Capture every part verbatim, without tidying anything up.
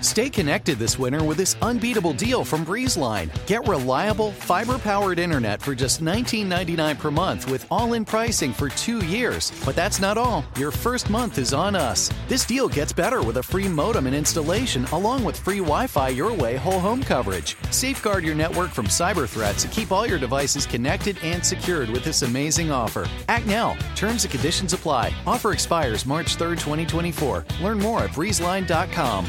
Stay connected this winter with this unbeatable deal from BreezeLine. Get reliable, fiber-powered internet for just nineteen ninety-nine per month with all-in pricing for two years. But that's not all. Your first month is on us. This deal gets better with a free modem and installation, along with free Wi-Fi your way whole home coverage. Safeguard your network from cyber threats and keep all your devices connected and secured with this amazing offer. Act now. Terms and conditions apply. Offer expires March third, twenty twenty-four. Learn more at breeze line dot com.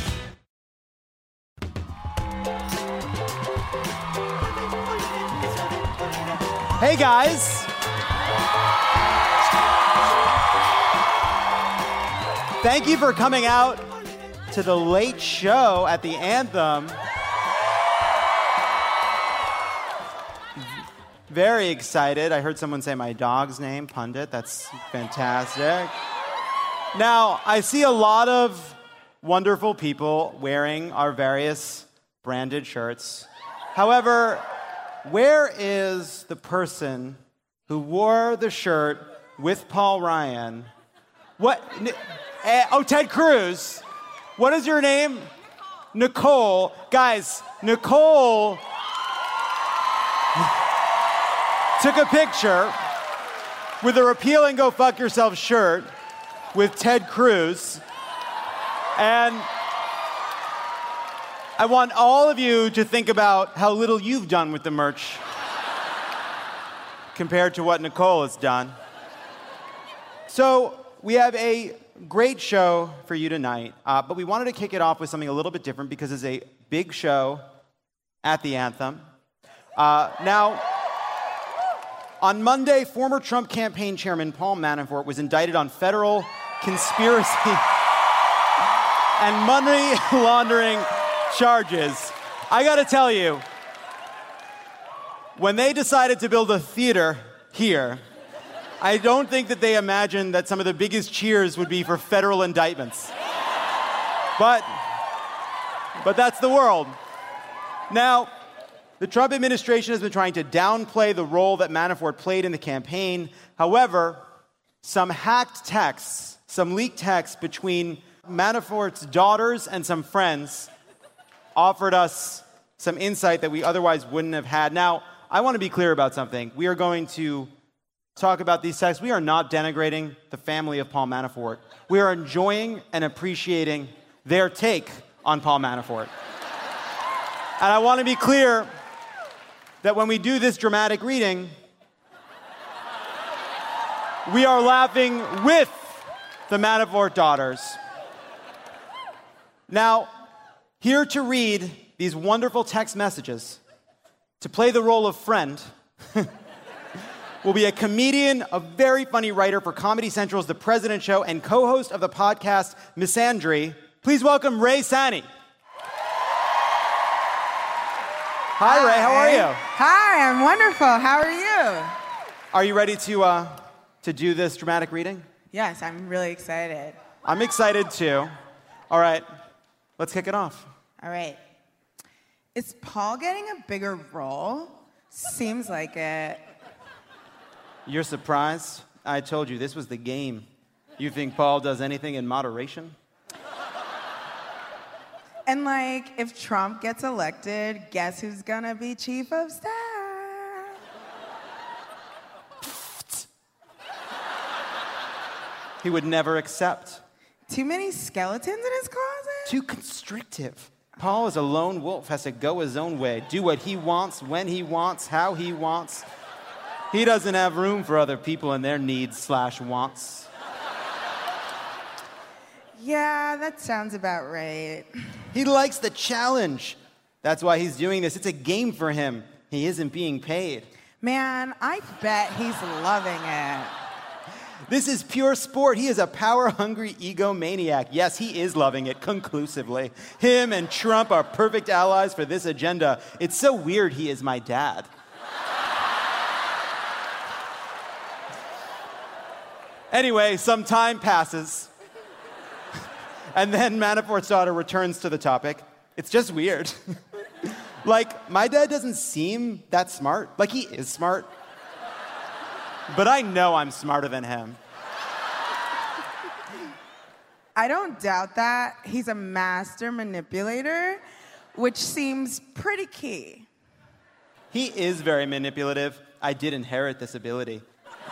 Hey guys! Thank you for coming out to the late show at the Anthem. Very excited. I heard someone say my dog's name, Pundit. That's fantastic. Now, I see a lot of wonderful people wearing our various branded shirts. However, where is the person who wore the shirt with Paul Ryan? What? Uh, oh, Ted Cruz. What is your name? Nicole. Nicole. Guys, Nicole took a picture with a Repeal and Go Fuck Yourself shirt with Ted Cruz. And I want all of you to think about how little you've done with the merch compared to what Nicole has done. So we have a great show for you tonight, uh, but we wanted to kick it off with something a little bit different because it's a big show at the Anthem. Uh, now, on Monday, former Trump campaign chairman Paul Manafort was indicted on federal conspiracy and money laundering charges. I gotta tell you, when they decided to build a theater here, I don't think that they imagined that some of the biggest cheers would be for federal indictments. But, but that's the world. Now, the Trump administration has been trying to downplay the role that Manafort played in the campaign. However, some hacked texts, some leaked texts between Manafort's daughters and some friends offered us some insight that we otherwise wouldn't have had. Now, I want to be clear about something. We are going to talk about these texts. We are not denigrating the family of Paul Manafort. We are enjoying and appreciating their take on Paul Manafort. And I want to be clear that when we do this dramatic reading, we are laughing with the Manafort daughters. Now, here to read these wonderful text messages, to play the role of friend, will be a comedian, a very funny writer for Comedy Central's The President Show, and co-host of the podcast, Misandry. Please welcome Ray Sani. Hi, Hi, Ray. How are you? Hi, I'm wonderful. How are you? Are you ready to uh, to do this dramatic reading? Yes, I'm really excited. I'm excited too. All right, let's kick it off. All right. Is Paul getting a bigger role? Seems like it. You're surprised? I told you this was the game. You think Paul does anything in moderation? And like, if Trump gets elected, guess who's gonna be chief of staff? He would never accept. Too many skeletons in his closet? Too constrictive. Paul is a lone wolf, has to go his own way, do what he wants, when he wants, how he wants. He doesn't have room for other people and their needs slash wants. Yeah, that sounds about right. He likes the challenge. That's why he's doing this. It's a game for him. He isn't being paid. Man, I bet he's loving it. This is pure sport. He is a power-hungry egomaniac. Yes, he is loving it conclusively. Him and Trump are perfect allies for this agenda. It's so weird he is my dad. Anyway, some time passes. And then Manafort's daughter returns to the topic. It's just weird. Like, my dad doesn't seem that smart. Like, he is smart. But I know I'm smarter than him. I don't doubt that. He's a master manipulator, which seems pretty key. He is very manipulative. I did inherit this ability.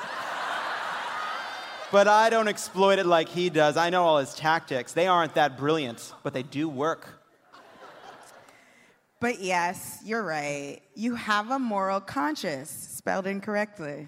But I don't exploit it like he does. I know all his tactics. They aren't that brilliant, but they do work. But yes, you're right. You have a moral conscience, spelled incorrectly.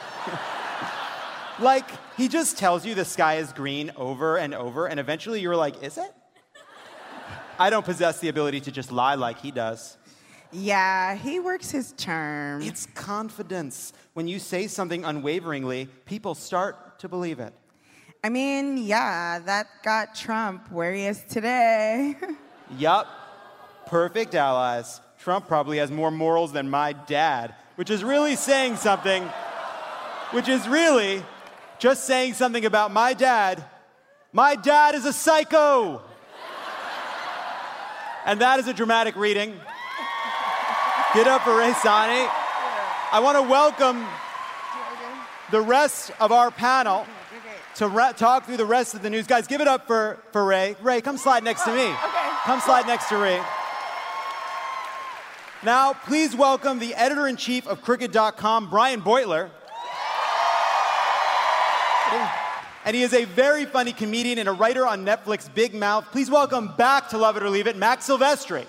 Like, he just tells you the sky is green over and over, and eventually you're like, is it? I don't possess the ability to just lie like he does. Yeah, he works his charm. It's confidence. When you say something unwaveringly, people start to believe it. I mean, yeah, that got Trump where he is today. Yup. Perfect allies. Trump probably has more morals than my dad, which is really saying something, which is really just saying something about my dad. My dad is a psycho. And that is a dramatic reading. Get up for Ray Sani. I want to welcome the rest of our panel to ra- talk through the rest of the news. Guys, give it up for, for Ray. Ray, come slide next to me. Okay. Come slide next to Ray. Now, please welcome the editor-in-chief of Cricket dot com, Brian Beutler. And he is a very funny comedian and a writer on Netflix, Big Mouth. Please welcome back to Love It or Leave It, Max Silvestri.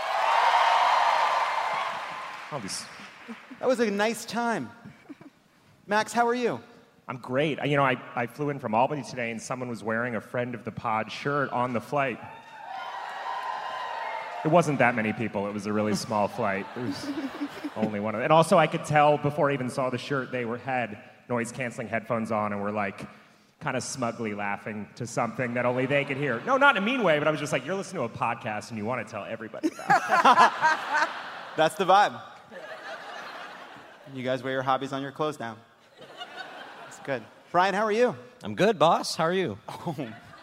That was a nice time. Max, how are you? I'm great. You know, I, I flew in from Albany today, and someone was wearing a Friend of the Pod shirt on the flight. It wasn't that many people. It was a really small flight. It was only one of them. And also, I could tell before I even saw the shirt, they were had noise-canceling headphones on and were like kind of smugly laughing to something that only they could hear. No, not in a mean way, but I was just like, you're listening to a podcast and you want to tell everybody about it. That's the vibe. You guys wear your hobbies on your clothes now. That's good. Brian, how are you? I'm good, boss. How are you? Oh.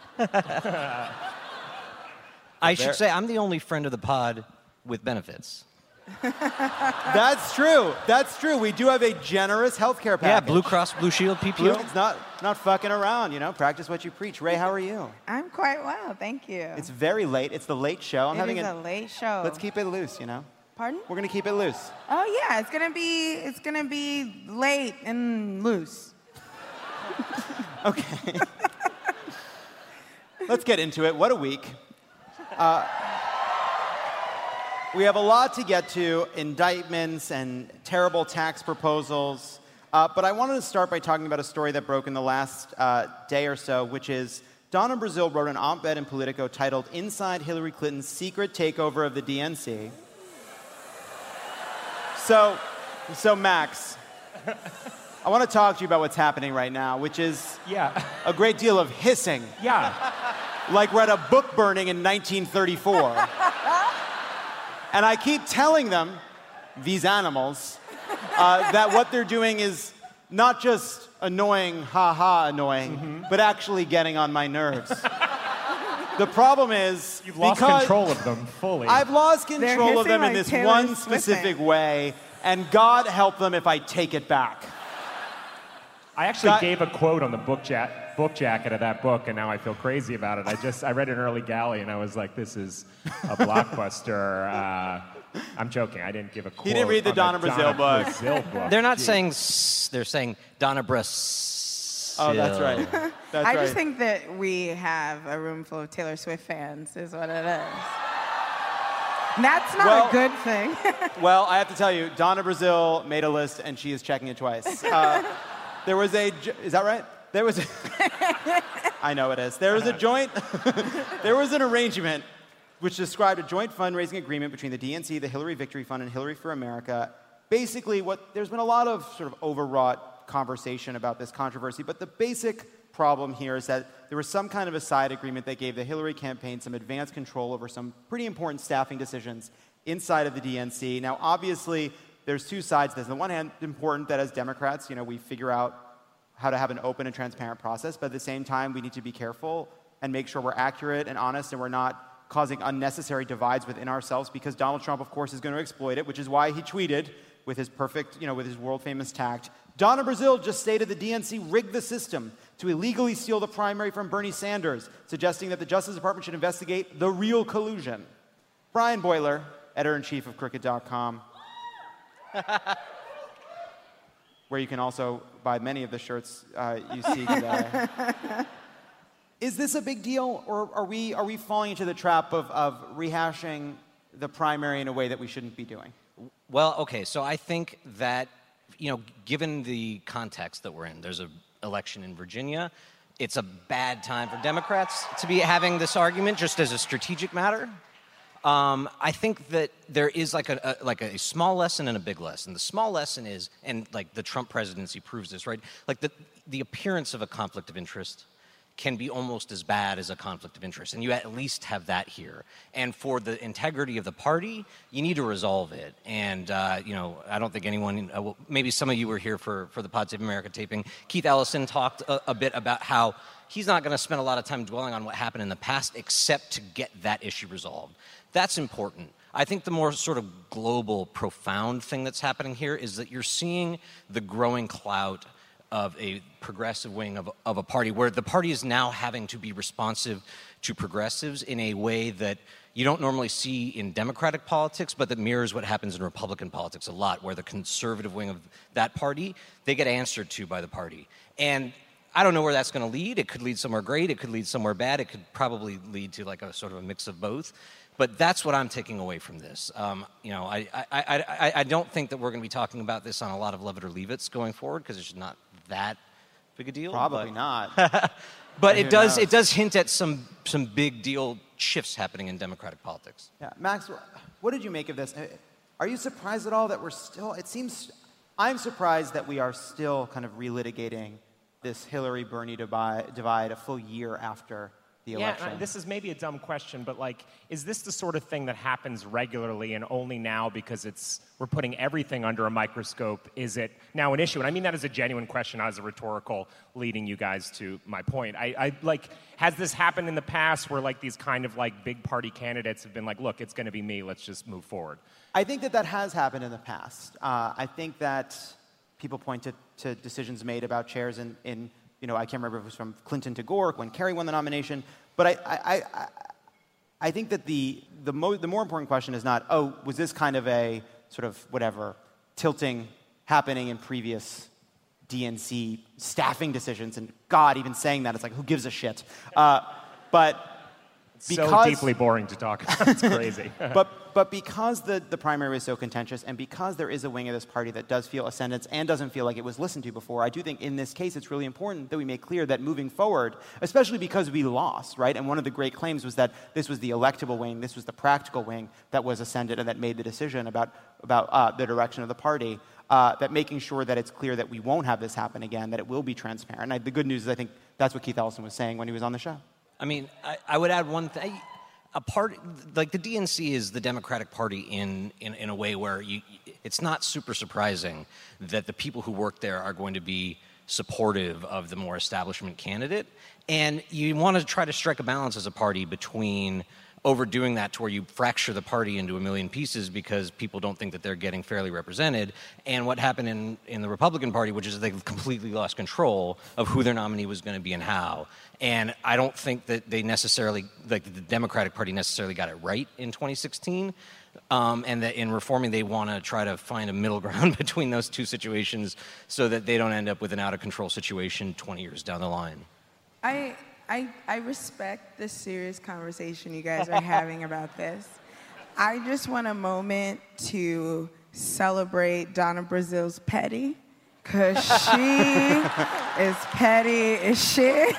I should say I'm the only friend of the pod with benefits. That's true. That's true. We do have a generous healthcare package. Yeah, Blue Cross Blue Shield, P P O. Blue, it's not, not fucking around, you know. Practice what you preach. Ray, how are you? I'm quite well, thank you. It's very late. It's the late show. I'm It having is a, a late show. Let's keep it loose, you know. Pardon? We're gonna keep it loose. Oh yeah, it's gonna be it's gonna be late and loose. Okay. Let's get into it. What a week. Uh, we have a lot to get to, indictments and terrible tax proposals. Uh, but I wanted to start by talking about a story that broke in the last uh, day or so, which is Donna Brazile wrote an op-ed in Politico titled Inside Hillary Clinton's Secret Takeover of the D N C. So, so Max, I want to talk to you about what's happening right now, which is Yeah. a great deal of hissing. Yeah. Like we're at a book burning in nineteen thirty-four. And I keep telling them, these animals, uh, that what they're doing is not just annoying, ha-ha annoying, mm-hmm. but actually getting on my nerves. The problem is You've lost control of them fully. I've lost control of them like in this Taylor one Swift specific thing. way, and God help them if I take it back. I actually That- gave a quote on the book, ja- book jacket of that book, and now I feel crazy about it. I just I read an early galley, and I was like, "This is a blockbuster." Uh, I'm joking. I didn't give a quote. He didn't read the on Donna Brazile book. Brazile book. They're not Jeez. saying s, they're saying Donna Brazile. Oh, that's right. That's I right. just think that we have a room full of Taylor Swift fans, is what it is. That's not Well- a good thing. Well, I have to tell you, Donna Brazile made a list, and she is checking it twice. Uh, there was a, jo- is that right? There was, a, I know it is. There was a joint, there was an arrangement which described a joint fundraising agreement between the D N C, the Hillary Victory Fund, and Hillary for America. Basically, what there's been a lot of sort of overwrought conversation about this controversy, but the basic problem here is that there was some kind of a side agreement that gave the Hillary campaign some advanced control over some pretty important staffing decisions inside of the D N C. Now, obviously, there's two sides to this. On the one hand, it's important that as Democrats, you know, we figure out how to have an open and transparent process, but at the same time, we need to be careful and make sure we're accurate and honest and we're not causing unnecessary divides within ourselves, because Donald Trump, of course, is going to exploit it, which is why he tweeted with his perfect, you know, with his world-famous tact, Donna Brazile just stated the D N C rigged the system to illegally steal the primary from Bernie Sanders, suggesting that the Justice Department should investigate the real collusion. Brian Boiler, editor-in-chief of Crooked dot com, where you can also buy many of the shirts uh, you see today. Is this a big deal, or are we, are we falling into the trap of, of rehashing the primary in a way that we shouldn't be doing? Well, okay, so I think that, you know, given the context that we're in, there's an election in Virginia. It's a bad time for Democrats to be having this argument just as a strategic matter. Um, I think that there is like a, a like a small lesson and a big lesson. The small lesson is, and like the Trump presidency proves this, right? Like the, the appearance of a conflict of interest can be almost as bad as a conflict of interest. And you at least have that here. And for the integrity of the party, you need to resolve it. And, uh, you know, I don't think anyone, uh, well, maybe some of you were here for, for the Pod Save America taping. Keith Ellison talked a, a bit about how he's not going to spend a lot of time dwelling on what happened in the past except to get that issue resolved. That's important. I think the more sort of global, profound thing that's happening here is that you're seeing the growing clout of a progressive wing of, of a party where the party is now having to be responsive to progressives in a way that you don't normally see in Democratic politics, but that mirrors what happens in Republican politics a lot, where the conservative wing of that party, they get answered to by the party. And I don't know where that's going to lead. It could lead somewhere great. It could lead somewhere bad. It could probably lead to like a sort of a mix of both. But that's what I'm taking away from this. Um, you know, I, I, I, I don't think that we're going to be talking about this on a lot of Love It or Leave It's going forward, because it's not that big a deal. Probably but, not. But it does knows? it does hint at some some big deal shifts happening in Democratic politics. Yeah, Max, what did you make of this? Are you surprised at all that we're still, it seems, I'm surprised that we are still kind of relitigating this Hillary-Bernie divide, divide a full year after the election. Yeah, this is maybe a dumb question, but like, is this the sort of thing that happens regularly and only now because it's we're putting everything under a microscope? Is it now an issue? And I mean that as a genuine question, not as a rhetorical, leading you guys to my point. I, I like, has this happened in the past where like these kind of like big party candidates have been like, look, it's going to be me, let's just move forward? I think that that has happened in the past. Uh, I think that people point to, to decisions made about chairs in, in You know, I can't remember if it was from Clinton to Gore when Kerry won the nomination. But I, I, I, I think that the the, mo- the more important question is not, oh, was this kind of a sort of whatever tilting happening in previous D N C staffing decisions? And God, even saying that, it's like, who gives a shit? Uh, but because, so deeply boring to talk about. It's crazy. but but because the, the primary is so contentious, and because there is a wing of this party that does feel ascendance and doesn't feel like it was listened to before, I do think in this case it's really important that we make clear that moving forward, especially because we lost, right? And one of the great claims was that this was the electable wing, this was the practical wing that was ascendant and that made the decision about, about uh, the direction of the party, uh, that making sure that it's clear that we won't have this happen again, that it will be transparent. And I, the good news is I think that's what Keith Ellison was saying when he was on the show. I mean, I, I would add one thing. A part, like the D N C is the Democratic Party in, in, in a way where you, it's not super surprising that the people who work there are going to be supportive of the more establishment candidate. And you want to try to strike a balance as a party between overdoing that to where you fracture the party into a million pieces because people don't think that they're getting fairly represented, and what happened in, in the Republican Party, which is they completely lost control of who their nominee was going to be and how. And I don't think that they necessarily, like the Democratic Party necessarily got it right in twenty sixteen, um, and that in reforming they want to try to find a middle ground between those two situations so that they don't end up with an out-of-control situation twenty years down the line. I... I, I respect the serious conversation you guys are having about this. I just want a moment to celebrate Donna Brazile's petty, because she is petty as shit.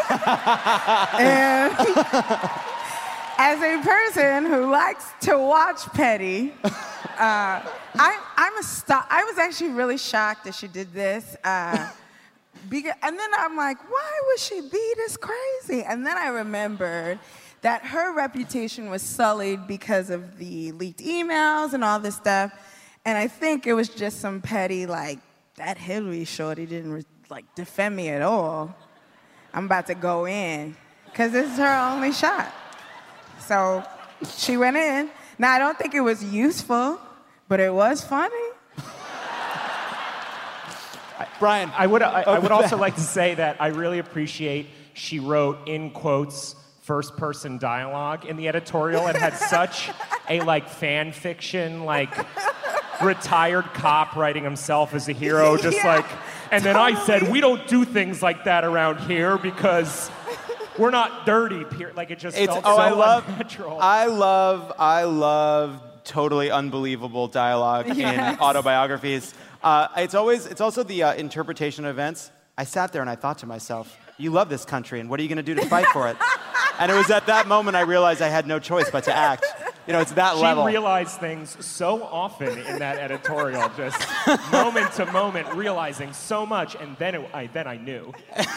And as a person who likes to watch petty, uh, I, I'm a st- I was actually really shocked that she did this. Uh, Because, and then I'm like, why would she be this crazy? And then I remembered that her reputation was sullied because of the leaked emails and all this stuff. And I think it was just some petty, like, that Hillary shorty didn't, like, defend me at all. I'm about to go in, because this is her only shot. So she went in. Now, I don't think it was useful, but it was funny. Brian. I would, I, I would Okay. also like to say that I really appreciate she wrote, in quotes, first-person dialogue in the editorial and had such a, like, fan fiction, like, retired cop writing himself as a hero, just Yeah, like, and then I said, totally. we don't do things like that around here because we're not dirty, per-. Like, it just It's, felt oh, so I love, unnatural. I love, I love totally unbelievable dialogue Yes. in autobiographies. Uh, it's always, it's also the uh, interpretation of events. I sat there and I thought to myself, you love this country, and what are you going to do to fight for it? And it was at that moment I realized I had no choice but to act. You know, it's that She level. realized things so often in that editorial, just moment to moment, realizing so much, and then it, I, then I knew.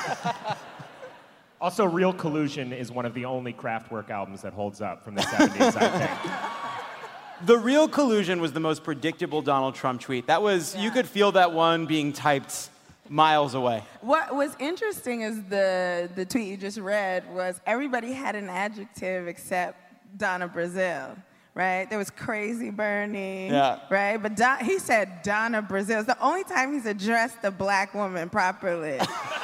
Also, Real Collusion is one of the only Kraftwerk albums that holds up from the seventies, I think. The Real Collusion was the most predictable Donald Trump tweet. That was, you could feel that one being typed miles away. What was interesting is the, the tweet you just read was everybody had an adjective except Donna Brazile, right? There was Crazy Bernie, Yeah. right? But Don, he said Donna Brazile. It's the only time he's addressed a black woman properly.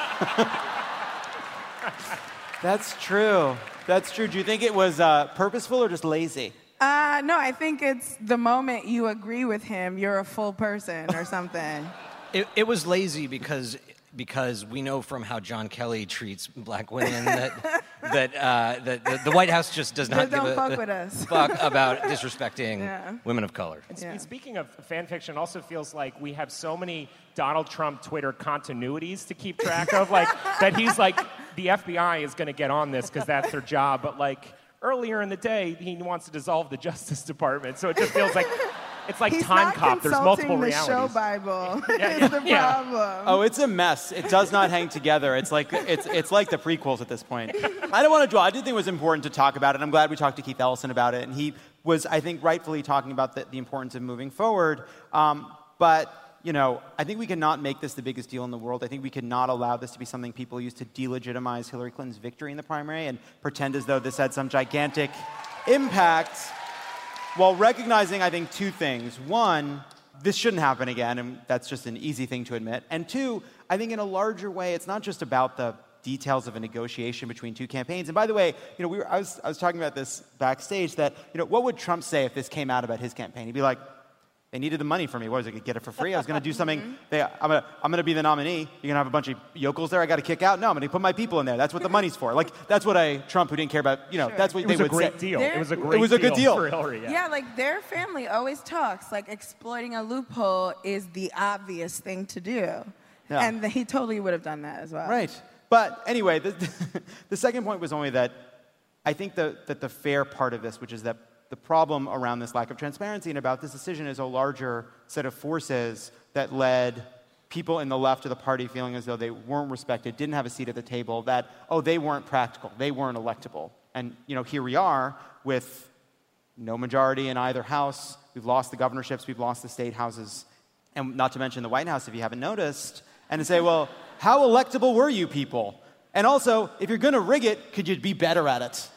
That's true. That's true. Do you think it was uh, purposeful or just lazy? Uh, no, I think it's the moment you agree with him, you're a full person or something. It, it was lazy because because we know from how John Kelly treats black women that that uh, that the, the White House just does not They don't give a, fuck a with us. fuck about disrespecting Yeah. women of color. Yeah. Speaking of fan fiction, it also feels like we have so many Donald Trump Twitter continuities to keep track of, like that he's like, the F B I is going to get on this because that's their job, but like earlier in the day, he wants to dissolve the Justice Department, so it just feels like it's like He's Time not Cop. There's consulting multiple the realities. show Bible. Yeah, It's the yeah. problem. Oh, it's a mess. It does not hang together. It's like it's it's like the prequels at this point. I don't want to draw. I did think it was important to talk about it. I'm glad we talked to Keith Ellison about it, and he was, I think, rightfully talking about the, the importance of moving forward. Um, but you know, I think we cannot make this the biggest deal in the world. I think we cannot allow this to be something people use to delegitimize Hillary Clinton's victory in the primary and pretend as though this had some gigantic impact. While recognizing, I think, two things. One, this shouldn't happen again, and that's just an easy thing to admit. And two, I think in a larger way, it's not just about the details of a negotiation between two campaigns. And by the way, you know, we were, I was, I was talking about this backstage, that, you know, what would Trump say if this came out about his campaign? He'd be like, they needed the money from me. What was I going to get it for free? I was going to do something. They, I'm going to I'm going to be the nominee. You're going to have a bunch of yokels there I got to kick out? No, I'm going to put my people in there. That's what the money's for. Like, that's what a Trump who didn't care about, you know, Sure. that's what It they was a would great say. deal. There- It was a great was a good deal. for Hillary. Yeah. Yeah, like their family always talks like exploiting a loophole is the obvious thing to do. Yeah. And he totally would have done that as well. Right. But anyway, the, the second point was only that I think the, that the fair part of this, which is that the problem around this lack of transparency and about this decision is a larger set of forces that led people in the left of the party feeling as though they weren't respected, didn't have a seat at the table, that, oh, they weren't practical, they weren't electable. And, you know, here we are with no majority in either house. We've lost the governorships, we've lost the state houses, and not to mention the White House, if you haven't noticed, and to say, well, how electable were you people? And also, if you're going to rig it, could you be better at it?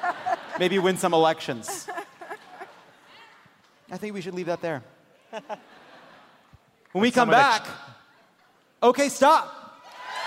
Maybe win some elections. I think we should leave that there. When we come some of the back, okay, stop.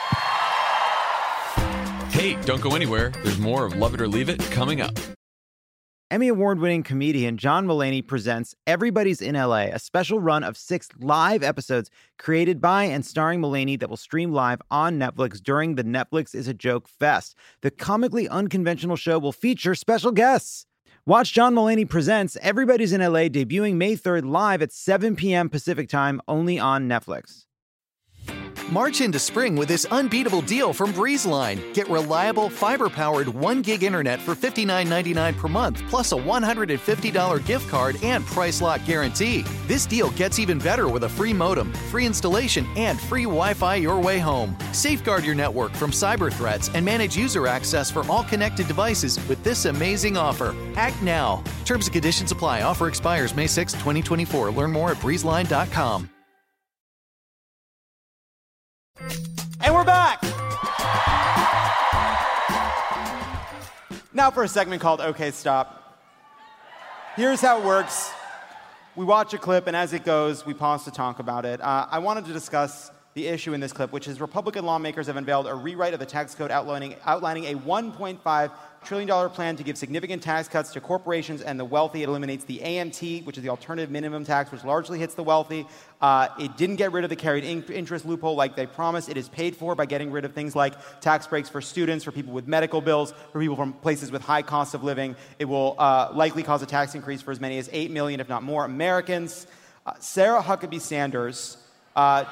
Hey, don't go anywhere. There's more of Love It or Leave It coming up. Emmy award-winning comedian John Mulaney presents Everybody's in L A, a special run of six live episodes created by and starring Mulaney that will stream live on Netflix during the Netflix is a Joke Fest. The comically unconventional show will feature special guests. Watch John Mulaney Presents Everybody's in L A debuting May third live at seven p.m. Pacific Time only on Netflix. March into spring with this unbeatable deal from BreezeLine. Get reliable, fiber-powered one gig internet for fifty-nine ninety-nine per month, plus a one hundred fifty dollars gift card and price lock guarantee. This deal gets even better with a free modem, free installation, and free Wi-Fi your way home. Safeguard your network from cyber threats and manage user access for all connected devices with this amazing offer. Act now. Terms and conditions apply. Offer expires May sixth, twenty twenty-four. Learn more at breeze line dot com. And we're back. Now for a segment called Okay, Stop. Here's how it works. We watch a clip, and as it goes, we pause to talk about it. Uh, I wanted to discuss the issue in this clip, which is Republican lawmakers have unveiled a rewrite of the tax code outlining, outlining a one point five trillion dollars plan to give significant tax cuts to corporations and the wealthy. It eliminates the A M T, which is the alternative minimum tax, which largely hits the wealthy. Uh, it didn't get rid of the carried in- interest loophole like they promised. It is paid for by getting rid of things like tax breaks for students, for people with medical bills, for people from places with high cost of living. It will uh, likely cause a tax increase for as many as eight million, if not more, Americans. Uh, Sarah Huckabee Sanders uh,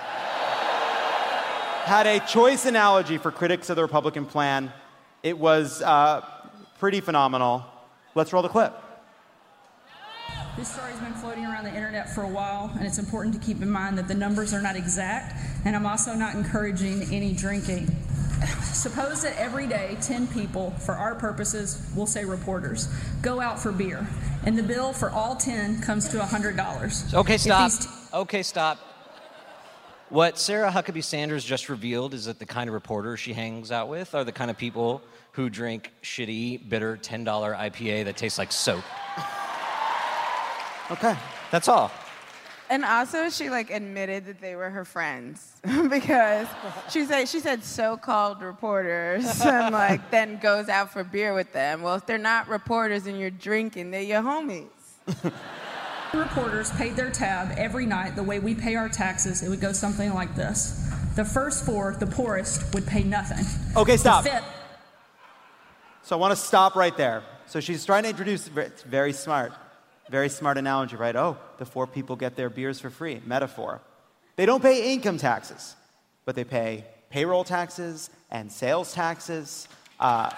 had a choice analogy for critics of the Republican plan. It was uh, pretty phenomenal. Let's roll the clip. This story's been floating around the internet for a while, and it's important to keep in mind that the numbers are not exact, and I'm also not encouraging any drinking. Suppose that every day, ten people, for our purposes, we'll say reporters, go out for beer, and the bill for all ten comes to one hundred dollars. Okay, stop. T- okay, stop. What Sarah Huckabee Sanders just revealed is that the kind of reporters she hangs out with are the kind of people who drink shitty, bitter ten dollar I P A that tastes like soap. Okay. That's all. And also, she like admitted that they were her friends because she said she said so-called reporters and like then goes out for beer with them. Well, if they're not reporters and you're drinking, they're your homies. Reporters paid their tab every night the way we pay our taxes. It would go something like this. The first four, the poorest, would pay nothing. Okay, stop. The fifth, So I want to stop right there. So she's trying to introduce, it's very smart, very smart analogy, right? Oh, the four people get their beers for free, metaphor. They don't pay income taxes, but they pay payroll taxes and sales taxes. Uh,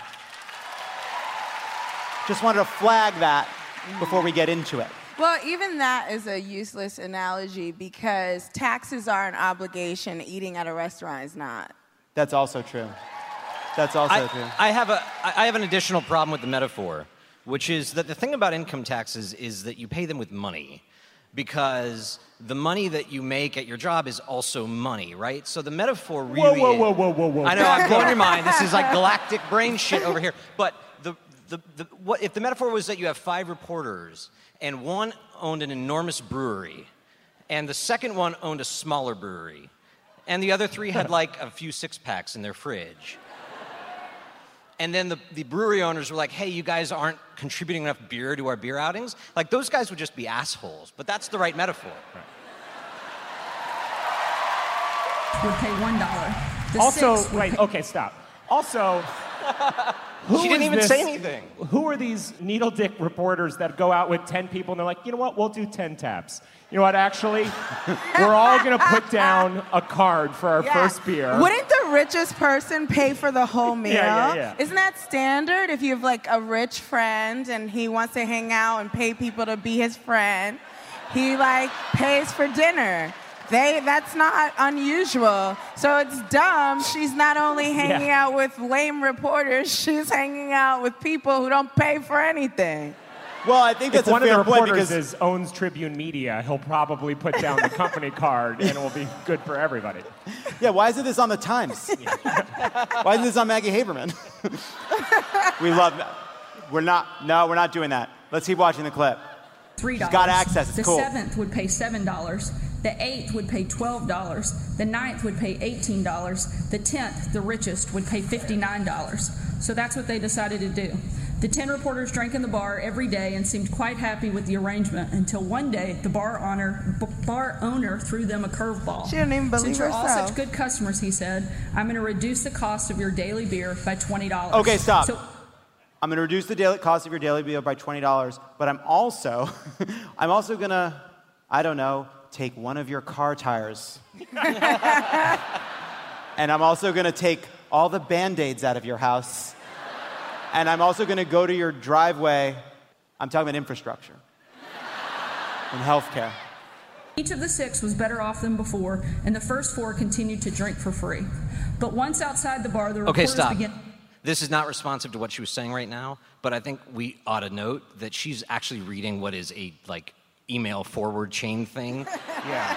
just wanted to flag that before we get into it. Well, even that is a useless analogy because taxes are an obligation. Eating at a restaurant is not. That's also true. That's also I, true. I have a I have an additional problem with the metaphor, which is that the thing about income taxes is that you pay them with money, because the money that you make at your job is also money, right? So the metaphor really. Whoa, whoa, whoa, whoa, whoa, whoa! I know I'm blowing your mind. This is like galactic brain shit over here. But the the the what if the metaphor was that you have five reporters and one owned an enormous brewery, and the second one owned a smaller brewery, and the other three had like a few six packs in their fridge. And then the, the brewery owners were like, hey, you guys aren't contributing enough beer to our beer outings. Like, those guys would just be assholes. But that's the right metaphor. would pay one dollar. The Also, six would wait, pay- okay, stop. Also, who She didn't is even this- say anything. Who are these needle dick reporters that go out with ten people and they're like, you know what, we'll do ten taps. You know what, actually, we're all going to put down a card for our Yeah. first beer. Wouldn't the richest person pay for the whole meal? Yeah, yeah, yeah. Isn't that standard? If you have like a rich friend and he wants to hang out and pay people to be his friend, he like pays for dinner. They that's not unusual. So it's dumb. She's not only hanging Yeah. out with lame reporters, she's hanging out with people who don't pay for anything. Well, I think that's if a one of fair the point reporters because is, owns Tribune Media, he'll probably put down the company card and it will be good for everybody. yeah, why isn't this on the Times? Why isn't this on Maggie Haberman? We love that. We're not. No, we're not doing that. Let's keep watching the clip. Three She's dollars. got access. It's the cool. seventh would pay seven dollars. The eighth would pay twelve dollars. The ninth would pay eighteen dollars. The tenth, the richest, would pay fifty-nine dollars. So that's what they decided to do. The ten reporters drank in the bar every day and seemed quite happy with the arrangement until one day the bar owner, b- bar owner threw them a curveball. She didn't even believe Since you're all herself. such good customers, he said, I'm going to reduce the cost of your daily beer by twenty dollars. Okay, stop. So, I'm going to reduce the daily cost of your daily meal by twenty dollars, but I'm also, I'm also going to, I don't know, take one of your car tires. And I'm also going to take all the Band-Aids out of your house. And I'm also going to go to your driveway. I'm talking about infrastructure and healthcare. Each of the six was better off than before, and the first four continued to drink for free. But once outside the bar, the Okay, reporters stop. began... This is not responsive to what she was saying right now, but I think we ought to note that she's actually reading what is a like email forward chain thing. Yeah.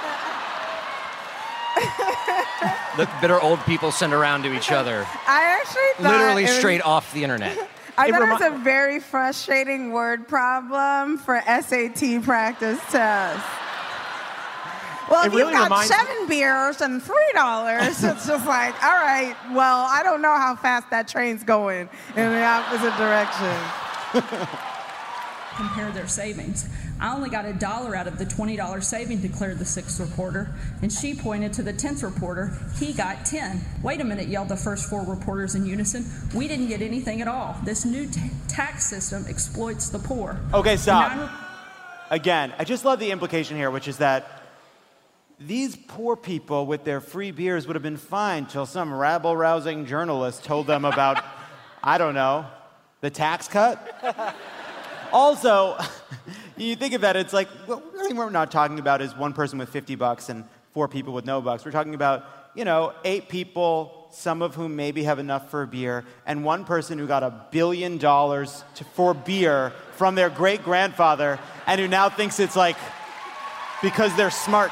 That bitter old people send around to each other, I actually thought literally it was- straight off the internet. I It thought remi- it was a very frustrating word problem for S A T practice tests. Well, it if really you've got reminds seven beers and three dollars, it's just like, all right, well, I don't know how fast that train's going in the opposite direction. Compare their savings. I only got a dollar out of the twenty dollars saving, declared the sixth reporter, and she pointed to the tenth reporter. He got ten. Wait a minute, yelled the first four reporters in unison. We didn't get anything at all. This new t- tax system exploits the poor. Okay, stop. Nine- Again, I just love the implication here, which is that these poor people with their free beers would have been fine till some rabble-rousing journalist told them about, I don't know, the tax cut. Also, you think about it, it's like, what really we're not talking about is one person with fifty bucks and four people with no bucks. We're talking about, you know, eight people, some of whom maybe have enough for a beer, and one person who got a billion dollars to, for beer from their great-grandfather and who now thinks it's like because they're smart.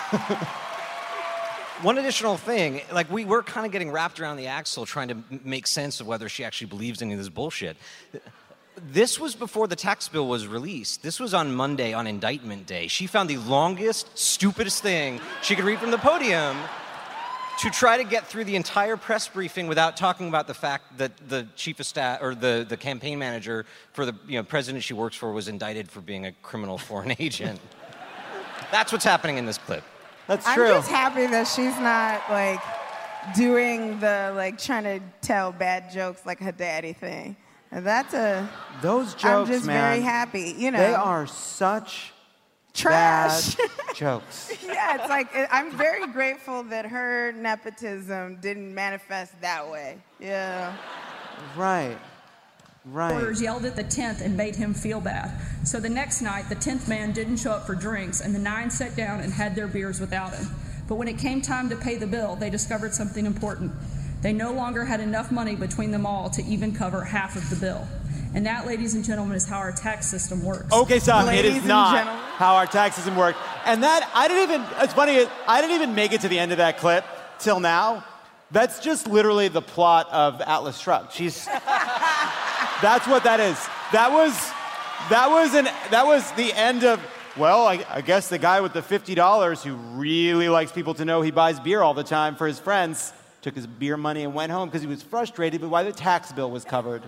One additional thing, like we were kind of getting wrapped around the axle trying to m- make sense of whether she actually believes any of this bullshit. This was before the tax bill was released. This was on Monday, on indictment day. She found the longest, stupidest thing she could read from the podium to try to get through the entire press briefing without talking about the fact that the chief of staff or the, the campaign manager for the you know, president she works for was indicted for being a criminal foreign agent. That's what's happening in this clip. That's I'm true. just happy that she's not like doing the like trying to tell bad jokes like her daddy thing. And that's a Those jokes, I'm just man, very happy. You know, they are such trash. bad jokes. Yeah, it's like it, I'm very grateful that her nepotism didn't manifest that way. Yeah. Right. Right. Reporters yelled at the tenth and made him feel bad. So the next night, the tenth man didn't show up for drinks, and the nine sat down and had their beers without him. But when it came time to pay the bill, they discovered something important. They no longer had enough money between them all to even cover half of the bill. And that, ladies and gentlemen, is how our tax system works. Okay, Sam, it Ladies is and not gentlemen. how our tax system works. And that, I didn't even, it's funny, I didn't even make it to the end of that clip till now. That's just literally the plot of Atlas Shrugged. She's, that's what that is. That was, that was an, that was the end of, well, I, I guess the guy with the fifty dollars who really likes people to know he buys beer all the time for his friends took his beer money and went home because he was frustrated with why the tax bill was covered.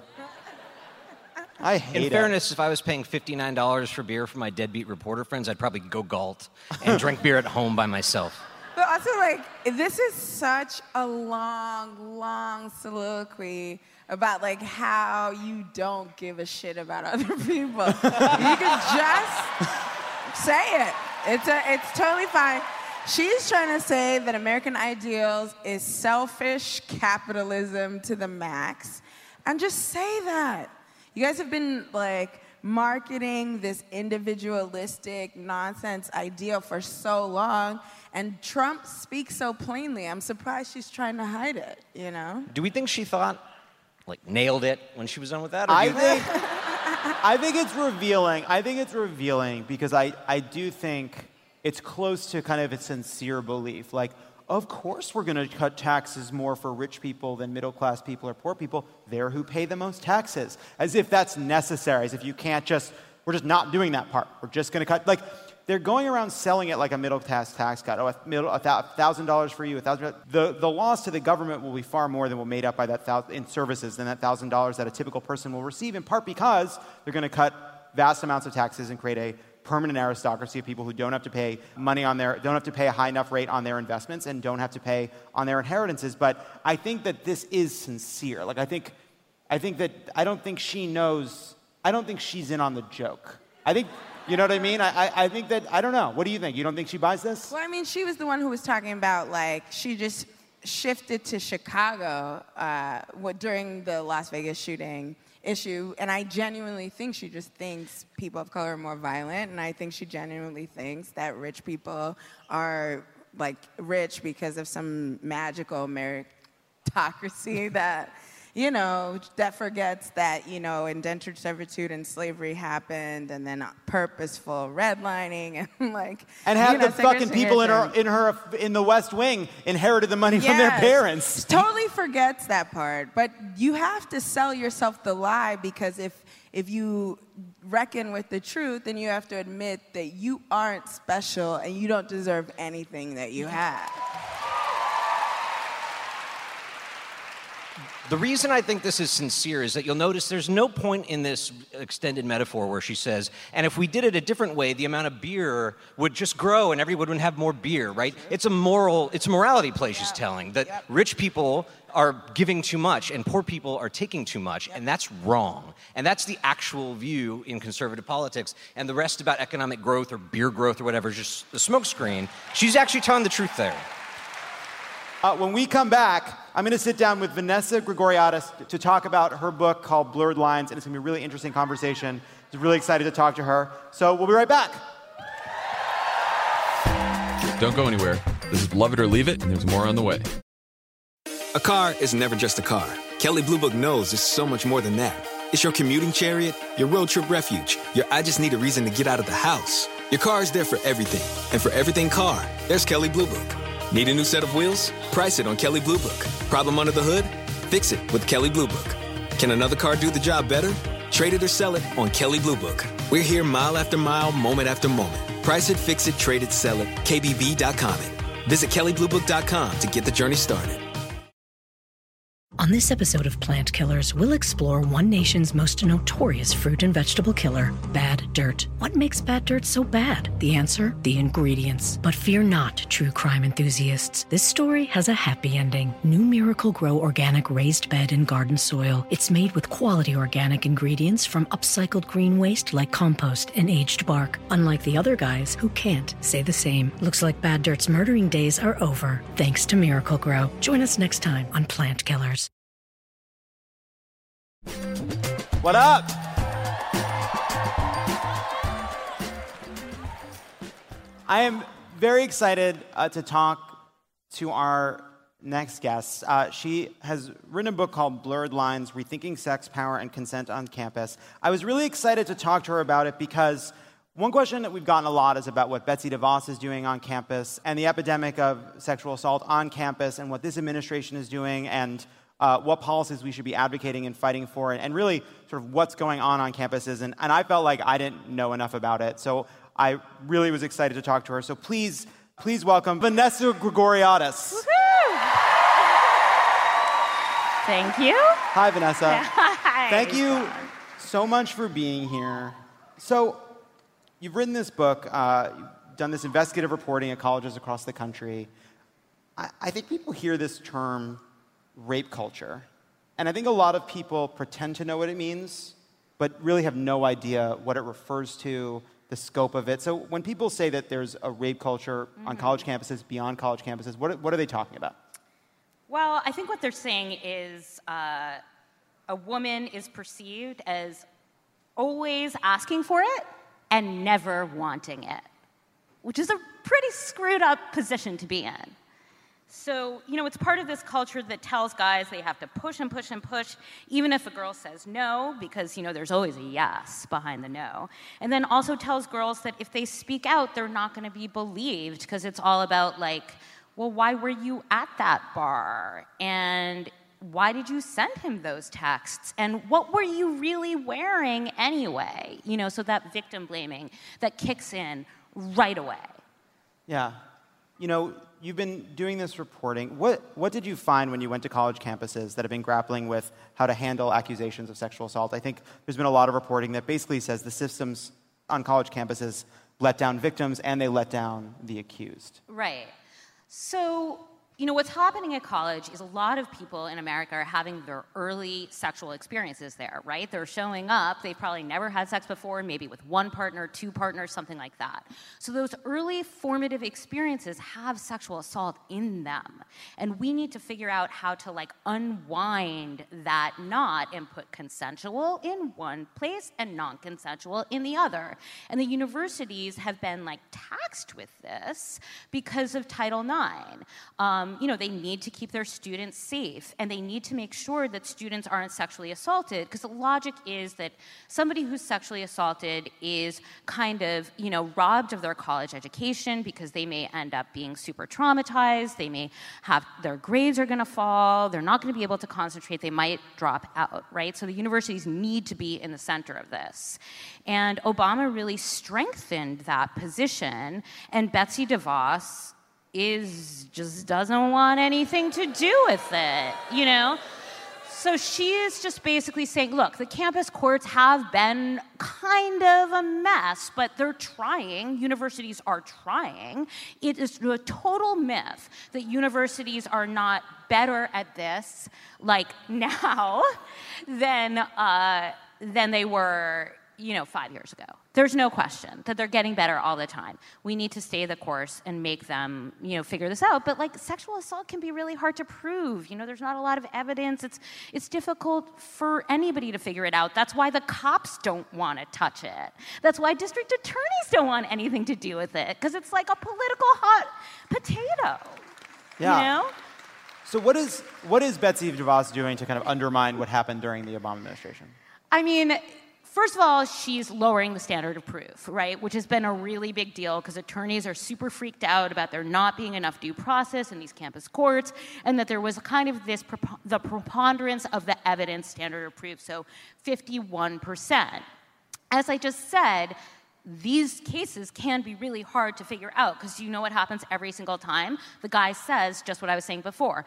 I hate In it. fairness, if I was paying fifty-nine dollars for beer for my deadbeat reporter friends, I'd probably go galt and drink beer at home by myself. But also, like, this is such a long, long soliloquy about, like, how you don't give a shit about other people. You can just say it. It's a, it's totally fine. She's trying to say that American Ideals is selfish capitalism to the max. And just say that. You guys have been, like, marketing this individualistic nonsense ideal for so long, and Trump speaks so plainly. I'm surprised she's trying to hide it, you know? Do we think she thought, like, nailed it when she was done with that? Or do I you- think, I think it's revealing. I think it's revealing because I, I do think it's close to kind of a sincere belief. Like, of course we're going to cut taxes more for rich people than middle-class people or poor people. They're who pay the most taxes. As if that's necessary, as if you can't just, we're just not doing that part. We're just going to cut, like, they're going around selling it like a middle-class tax cut. Oh, a middle, a thousand dollars for you, a thousand. The the loss to the government will be far more than will made up by that thousand in services than that thousand dollars that a typical person will receive. In part because they're going to cut vast amounts of taxes and create a permanent aristocracy of people who don't have to pay money on their, don't have to pay a high enough rate on their investments and don't have to pay on their inheritances. But I think that this is sincere. Like I think, I think that I don't think she knows. I don't think she's in on the joke. I think. You know what I mean? I, I I think that, I don't know. What do you think? You don't think she buys this? Well, I mean, she was the one who was talking about, like, she just shifted to Chicago uh, what, during the Las Vegas shooting issue, and I genuinely think she just thinks people of color are more violent, and I think she genuinely thinks that rich people are, like, rich because of some magical meritocracy that you know, that forgets that, you know, indentured servitude and slavery happened, and then purposeful redlining, and like, and have you know, the fucking people in her in her in the West Wing inherited the money yes. from their parents. Totally forgets that part. But you have to sell yourself the lie, because if if you reckon with the truth, then you have to admit that you aren't special and you don't deserve anything that you have. The reason I think this is sincere is that you'll notice there's no point in this extended metaphor where she says, and if we did it a different way, the amount of beer would just grow and everyone would have more beer, right? It's a moral, it's a morality play she's telling, that Yep. rich people are giving too much and poor people are taking too much, and that's wrong. And that's the actual view in conservative politics, and the rest about economic growth or beer growth or whatever is just the smokescreen. She's actually telling the truth there. Uh, when we come back, I'm going to sit down with Vanessa Grigoriadis to talk about her book called Blurred Lines, and it's going to be a really interesting conversation. I'm really excited to talk to her. So we'll be right back. Don't go anywhere. This is Love It or Leave It, and there's more on the way. A car is never just a car. Kelley Blue Book knows it's so much more than that. It's your commuting chariot, your road trip refuge, your I just need a reason to get out of the house. Your car is there for everything. And for everything car, there's Kelley Blue Book. Need a new set of wheels? Price it on Kelley Blue Book. Problem under the hood? Fix it with Kelley Blue Book. Can another car do the job better? Trade it or sell it on Kelley Blue Book. We're here mile after mile, moment after moment. Price it, fix it, trade it, sell it. K B B dot com it. Visit Kelley Blue Book dot com to get the journey started. On this episode of Plant Killers, we'll explore one nation's most notorious fruit and vegetable killer, bad dirt. What makes bad dirt so bad? The answer? The ingredients. But fear not, true crime enthusiasts. This story has a happy ending. New Miracle-Gro organic raised bed and garden soil. It's made with quality organic ingredients from upcycled green waste like compost and aged bark. Unlike the other guys who can't say the same. Looks like bad dirt's murdering days are over, thanks to Miracle-Gro. Join us next time on Plant Killers. What up? I am very excited uh, to talk to our next guest. Uh, she has written a book called Blurred Lines, Rethinking Sex, Power, and Consent on Campus. I was really excited to talk to her about it because one question that we've gotten a lot is about what Betsy DeVos is doing on campus and the epidemic of sexual assault on campus and what this administration is doing and Uh, what policies we should be advocating and fighting for, and, and really sort of what's going on on campuses. And, and I felt like I didn't know enough about it. So I really was excited to talk to her. So please, please welcome Vanessa Grigoriadis. Woohoo! Thank you. Hi, Vanessa. Hi. Thank you so much for being here. So you've written this book, uh, you've done this investigative reporting at colleges across the country. I, I think people hear this term rape culture. And I think a lot of people pretend to know what it means, but really have no idea what it refers to, the scope of it. So when people say that there's a rape culture mm-hmm. on college campuses, beyond college campuses, what, what are they talking about? Well, I think what they're saying is uh, a woman is perceived as always asking for it and never wanting it, which is a pretty screwed up position to be in. So, you know, it's part of this culture that tells guys they have to push and push and push, even if a girl says no, because, you know, there's always a yes behind the no. And then also tells girls that if they speak out, they're not going to be believed, because it's all about, like, well, why were you at that bar? And why did you send him those texts? And what were you really wearing anyway? You know, so that victim blaming that kicks in right away. Yeah. You know, you've been doing this reporting. What, what did you find when you went to college campuses that have been grappling with how to handle accusations of sexual assault? I think there's been a lot of reporting that basically says the systems on college campuses let down victims and they let down the accused. Right. So, you know, what's happening at college is a lot of people in America are having their early sexual experiences there, right? They're showing up. They've probably never had sex before, maybe with one partner, two partners, something like that. So those early formative experiences have sexual assault in them. And we need to figure out how to, like, unwind that knot and put consensual in one place and non-consensual in the other. And the universities have been, like, taxed with this because of Title nine. Um, um, you know, they need to keep their students safe, and they need to make sure that students aren't sexually assaulted, because the logic is that somebody who's sexually assaulted is kind of, you know, robbed of their college education because they may end up being super traumatized, they may have, their grades are gonna fall, they're not gonna be able to concentrate, they might drop out, right? So the universities need to be in the center of this. And Obama really strengthened that position, and Betsy DeVos is just doesn't want anything to do with it, you know? So she is just basically saying, look, the campus courts have been kind of a mess, but they're trying. Universities are trying. It is a total myth that universities are not better at this, like now, than, uh, than they were, you know, five years ago. There's no question that they're getting better all the time. We need to stay the course and make them, you know, figure this out. But like, sexual assault can be really hard to prove. You know, there's not a lot of evidence. It's it's difficult for anybody to figure it out. That's why the cops don't want to touch it. That's why district attorneys don't want anything to do with it, because it's like a political hot potato. Yeah. You know? So what is what is Betsy DeVos doing to kind of undermine what happened during the Obama administration? I mean, first of all, she's lowering the standard of proof, right? Which has been a really big deal because attorneys are super freaked out about there not being enough due process in these campus courts, and that there was kind of this, the preponderance of the evidence standard of proof, so fifty-one percent. As I just said, these cases can be really hard to figure out because you know what happens every single time? The guy says just what I was saying before.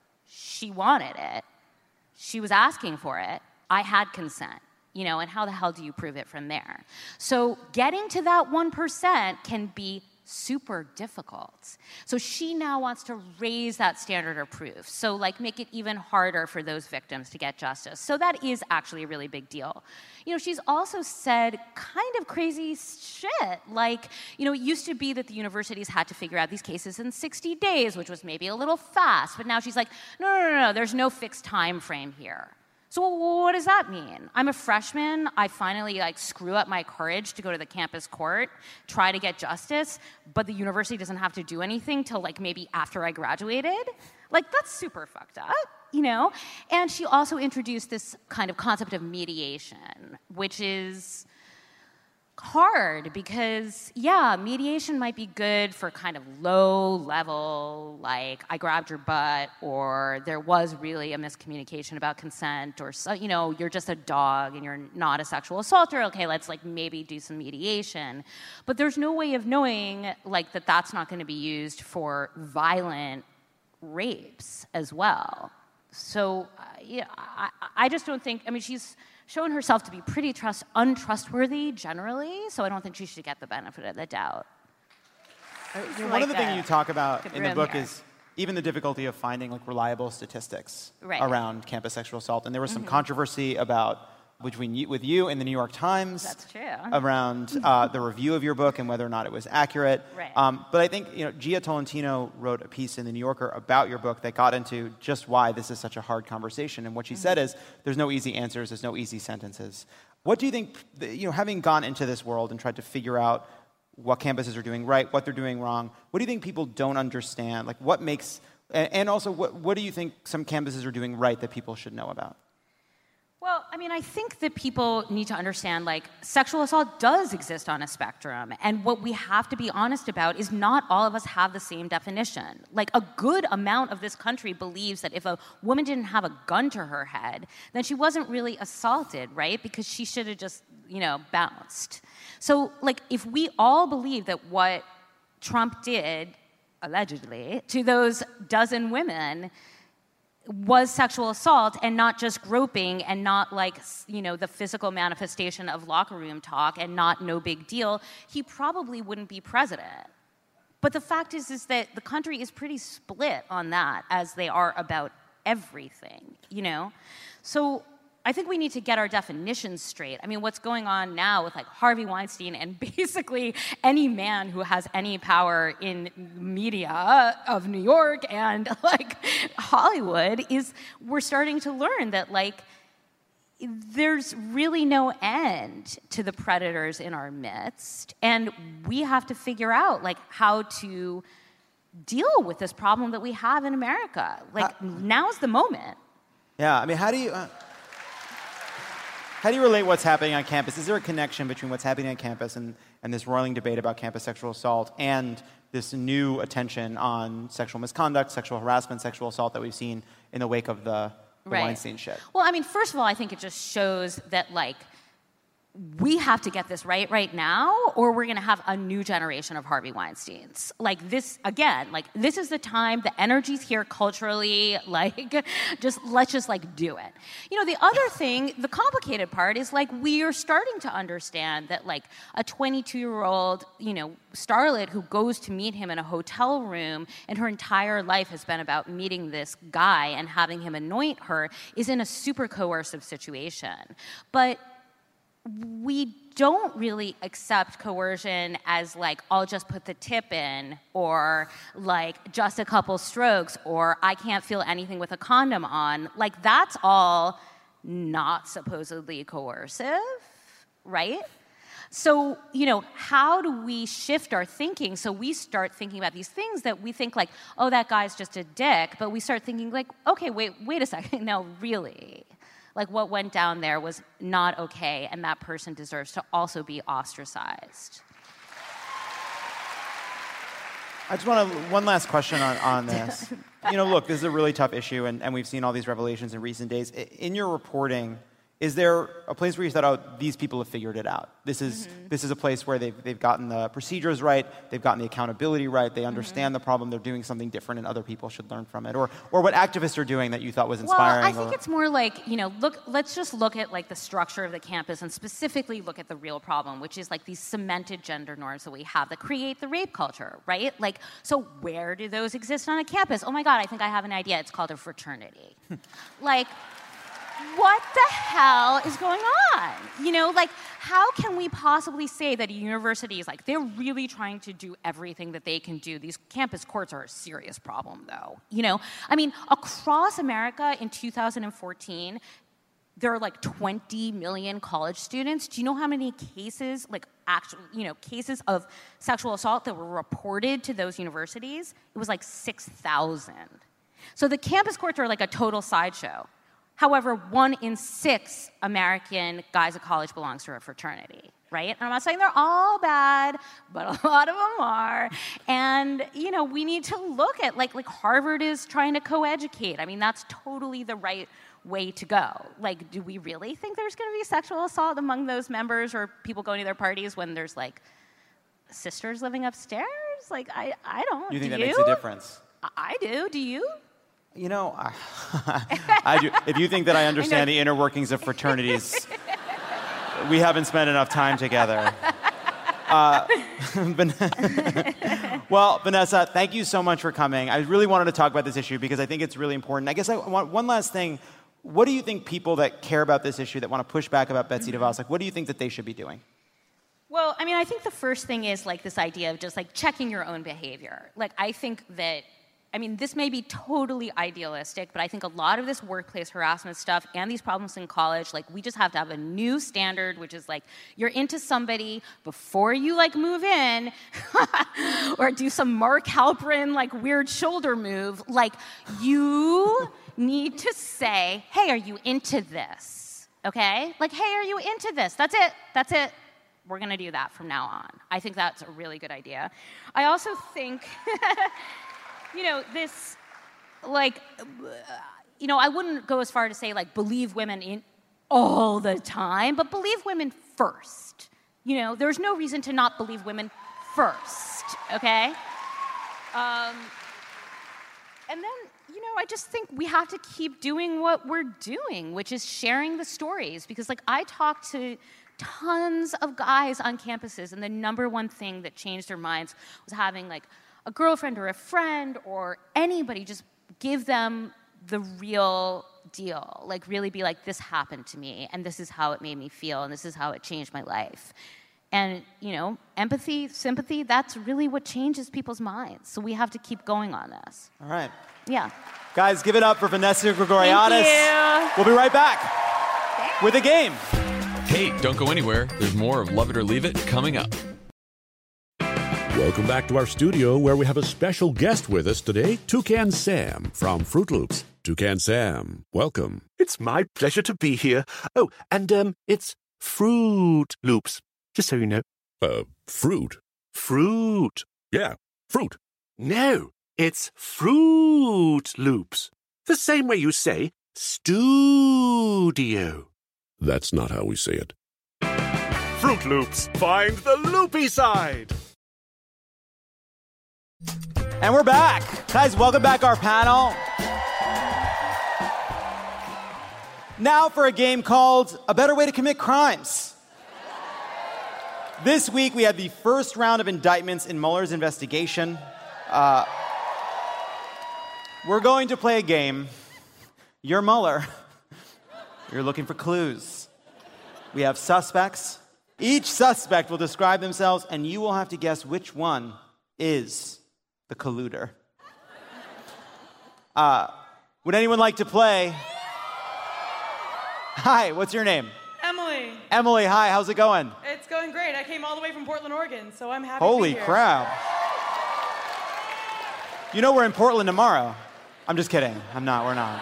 She wanted it. She was asking for it. I had consent. You know, and how the hell do you prove it from there? So getting to that one percent can be super difficult. So she now wants to raise that standard of proof. So like make it even harder for those victims to get justice. So that is actually a really big deal. You know, she's also said kind of crazy shit. Like, you know, it used to be that the universities had to figure out these cases in sixty days, which was maybe a little fast. But now she's like, no, no, no, no, there's no fixed time frame here. So what does that mean? I'm a freshman. I finally like screw up my courage to go to the campus court, try to get justice, but the university doesn't have to do anything till like maybe after I graduated. Like that's super fucked up, you know? And she also introduced this kind of concept of mediation, which is hard because, yeah, mediation might be good for kind of low level, like I grabbed your butt, or there was really a miscommunication about consent, or, you know, you're just a dog and you're not a sexual assaulter. Okay, let's like maybe do some mediation. But there's no way of knowing like that that's not going to be used for violent rapes as well. So, uh, yeah, I, I just don't think, I mean, she's shown herself to be pretty trust untrustworthy generally, so I don't think she should get the benefit of the doubt. Uh, you know, one like of the things you talk about in the book here. is even the difficulty of finding like reliable statistics right. around campus sexual assault. And there was some mm-hmm. controversy about between you, with you and the New York Times That's true. around uh, the review of your book and whether or not it was accurate. Right. Um, but I think you know Gia Tolentino wrote a piece in the New Yorker about your book that got into just why this is such a hard conversation. And what she mm-hmm. said is, there's no easy answers, there's no easy sentences. What do you think, you know, having gone into this world and tried to figure out what campuses are doing right, what they're doing wrong, what do you think people don't understand? Like what makes, and also what, what do you think some campuses are doing right that people should know about? Well, I mean, I think that people need to understand, like, sexual assault does exist on a spectrum. And what we have to be honest about is not all of us have the same definition. Like, a good amount of this country believes that if a woman didn't have a gun to her head, then she wasn't really assaulted, right? Because she should have just, you know, bounced. So, like, if we all believe that what Trump did, allegedly, to those dozen women was sexual assault and not just groping and not like, you know, the physical manifestation of locker room talk and not no big deal, he probably wouldn't be president. But the fact is, is that the country is pretty split on that as they are about everything, you know? So I think we need to get our definitions straight. I mean, what's going on now with like Harvey Weinstein and basically any man who has any power in media of New York and like Hollywood is we're starting to learn that like there's really no end to the predators in our midst, and we have to figure out like how to deal with this problem that we have in America. Like, uh, now's the moment. Yeah, I mean, how do you... Uh, how do you relate what's happening on campus? Is there a connection between what's happening on campus and, and this roiling debate about campus sexual assault and this new attention on sexual misconduct, sexual harassment, sexual assault that we've seen in the wake of the, the right. Weinstein shit? Well, I mean, first of all, I think it just shows that, like, we have to get this right right now, or we're going to have a new generation of Harvey Weinsteins. Like this, again, like this is the time, the energy's here culturally, like just, let's just like do it. You know, the other thing, the complicated part is like we are starting to understand that like a twenty-two-year-old, you know, starlet who goes to meet him in a hotel room and her entire life has been about meeting this guy and having him anoint her is in a super coercive situation. But we don't really accept coercion as like, I'll just put the tip in, or like just a couple strokes, or I can't feel anything with a condom on. Like that's all not supposedly coercive, right? So, you know, how do we shift our thinking so we start thinking about these things that we think like, oh, that guy's just a dick, but we start thinking like, okay, wait, wait a second, no, really. Like what went down there was not okay, and that person deserves to also be ostracized. I just want to, one last question on, on this. You know, look, this is a really tough issue, and, and we've seen all these revelations in recent days. In your reporting, is there a place where you thought, oh, these people have figured it out? This is mm-hmm. this is a place where they've, they've gotten the procedures right, they've gotten the accountability right, they understand mm-hmm. the problem, they're doing something different, and other people should learn from it? Or or what activists are doing that you thought was inspiring? Well, I think or... it's more like, you know, look, let's just look at like the structure of the campus and specifically look at the real problem, which is like these cemented gender norms that we have that create the rape culture, right? Like, so where do those exist on a campus? Oh my God, I think I have an idea. It's called a fraternity. Like, what the hell is going on? You know, like, how can we possibly say that a university is like, they're really trying to do everything that they can do? These campus courts are a serious problem, though. You know, I mean, across America in two thousand fourteen, there are like twenty million college students. Do you know how many cases, like actual, you know, cases of sexual assault that were reported to those universities? It was like six thousand. So the campus courts are like a total sideshow. However, one in six American guys at college belongs to a fraternity, right? And I'm not saying they're all bad, but a lot of them are. And, you know, we need to look at, like, like Harvard is trying to co-educate. I mean, that's totally the right way to go. Like, do we really think there's going to be sexual assault among those members or people going to their parties when there's, like, sisters living upstairs? Like, I, I don't. You think do that you? makes a difference? I do. Do you? You know, I, I do. If you think that I understand I the inner workings of fraternities, we haven't spent enough time together. Uh, well, Vanessa, thank you so much for coming. I really wanted to talk about this issue because I think it's really important. I guess I want one last thing. What do you think people that care about this issue, that want to push back about Betsy mm-hmm. DeVos, like, what do you think that they should be doing? Well, I mean, I think the first thing is like this idea of just like checking your own behavior. Like, I think that I mean, this may be totally idealistic, but I think a lot of this workplace harassment stuff and these problems in college, like, we just have to have a new standard, which is like, you're into somebody before you like move in or do some Mark Halperin like weird shoulder move. Like, you need to say, hey, are you into this? Okay? Like, hey, are you into this? That's it. That's it. We're going to do that from now on. I think that's a really good idea. I also think... You know, this, like, you know, I wouldn't go as far to say, like, believe women in all the time, but believe women first. You know, there's no reason to not believe women first, okay? Um, and then, you know, I just think we have to keep doing what we're doing, which is sharing the stories. Because, like, I talk to tons of guys on campuses, and the number one thing that changed their minds was having, like, a girlfriend or a friend or anybody just give them the real deal. Like, really be like, this happened to me, and this is how it made me feel, and this is how it changed my life. And, you know, empathy, sympathy, that's really what changes people's minds. So we have to keep going on this. All right. Yeah. Guys, give it up for Vanessa Grigoriadis. Thank you. We'll be right back Thanks. with a game. Hey, don't go anywhere. There's more of Love It or Leave It coming up. Welcome back to our studio where we have a special guest with us today, Toucan Sam from Fruit Loops. Toucan Sam, welcome. It's my pleasure to be here. Oh, and um, it's Fruit Loops, just so you know. Uh, fruit? Fruit. Yeah, fruit. No, it's Fruit Loops. The same way you say studio. That's not how we say it. Fruit Loops, find the loopy side. And we're back. Guys, welcome back our panel. Now for a game called A Better Way to Commit Crimes. This week we had the first round of indictments in Mueller's investigation. Uh, we're going to play a game. You're Mueller. You're looking for clues. We have suspects. Each suspect will describe themselves, and you will have to guess which one is the colluder. Uh, would anyone like to play? Hi, what's your name? Emily. Emily, hi, how's it going? It's going great. I came all the way from Portland, Oregon, so I'm happy Holy to be here. crap. You know we're in Portland tomorrow. I'm just kidding. I'm not, we're not.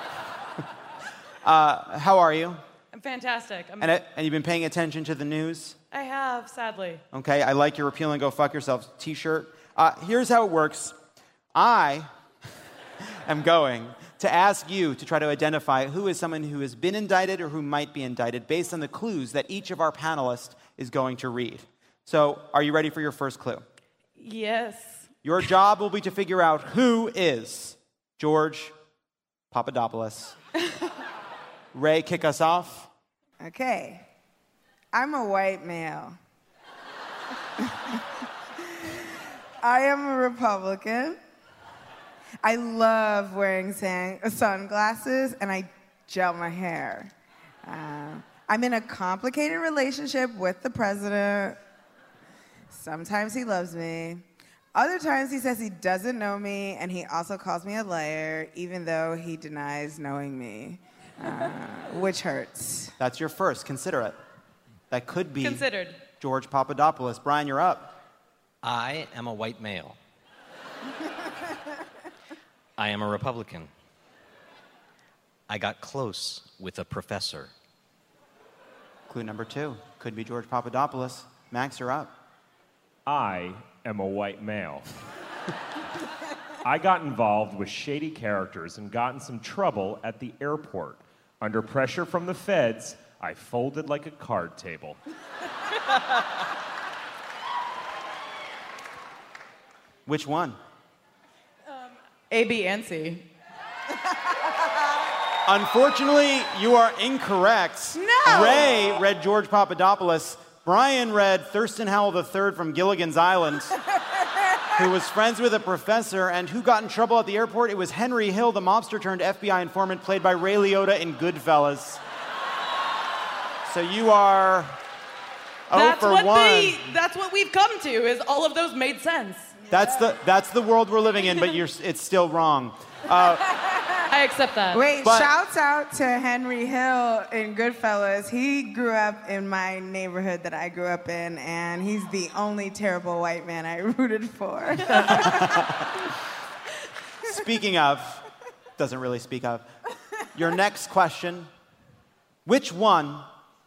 uh, how are you? I'm fantastic. I'm... And, it, and you've been paying attention to the news? I have, sadly. Okay, I like your repeal and go fuck yourself t-shirt. Uh, here's how it works. I am going to ask you to try to identify who is someone who has been indicted or who might be indicted based on the clues that each of our panelists is going to read. So, are you ready for your first clue? Yes. Your job will be to figure out who is George Papadopoulos. Ray, kick us off. Okay. I'm a white male. I am a Republican. I love wearing san- sunglasses, and I gel my hair. Uh, I'm in a complicated relationship with the president. Sometimes he loves me. Other times he says he doesn't know me, and he also calls me a liar, even though he denies knowing me, uh, which hurts. That's your first. Consider it. That could be Considered. George Papadopoulos. Brian, you're up. I am a white male. I am a Republican. I got close with a professor. Clue number two. Could be George Papadopoulos. Max, you're up. I am a white male. I got involved with shady characters and got in some trouble at the airport. Under pressure from the feds, I folded like a card table. Which one? Um, A, B, and C. Unfortunately, you are incorrect. No! Ray read George Papadopoulos. Brian read Thurston Howell the third from Gilligan's Island, who was friends with a professor and who got in trouble at the airport. It was Henry Hill, the mobster turned F B I informant, played by Ray Liotta in Goodfellas. So you are oh That's for what one. they, that's what we've come to, is all of those made sense. That's the that's the world we're living in, but you're it's still wrong. Uh, I accept that. Wait, But- shouts out to Henry Hill in Goodfellas. He grew up in my neighborhood that I grew up in, and he's the only terrible white man I rooted for. Speaking of, doesn't really speak of. Your next question, which one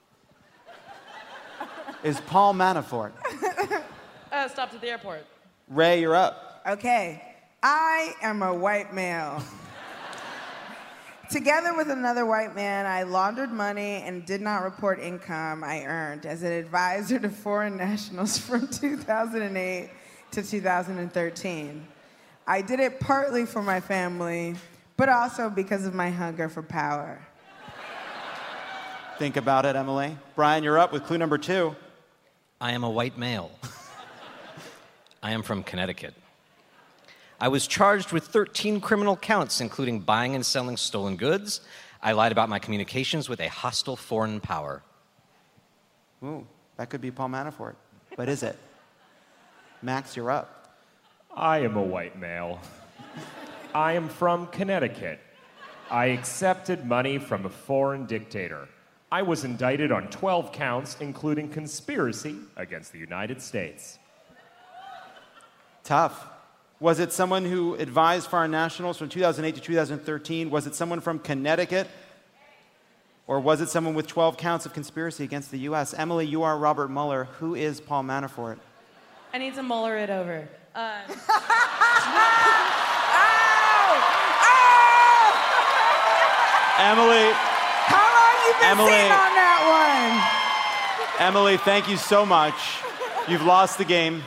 is Paul Manafort? Uh, stopped at the airport. Ray, you're up. Okay, I am a white male. Together with another white man, I laundered money and did not report income I earned as an advisor to foreign nationals from two thousand eight to two thousand thirteen. I did it partly for my family, but also because of my hunger for power. Think about it, Emily. Brian, you're up with clue number two. I am a white male. I am from Connecticut. I was charged with thirteen criminal counts, including buying and selling stolen goods. I lied about my communications with a hostile foreign power. Ooh, that could be Paul Manafort. But is it? Max, you're up. I am a white male. I am from Connecticut. I accepted money from a foreign dictator. I was indicted on twelve counts, including conspiracy against the United States. Tough. Was it someone who advised foreign nationals from two thousand eight to two thousand thirteen? Was it someone from Connecticut? Or was it someone with twelve counts of conspiracy against the U S? Emily, you are Robert Mueller. Who is Paul Manafort? I need to Mueller it over. Uh, Emily. How long you been Emily, sitting on that one? Emily, thank you so much. You've lost the game.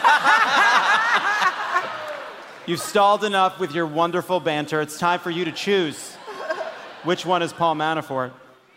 You've stalled enough with your wonderful banter. It's time for you to choose. Which one is Paul Manafort?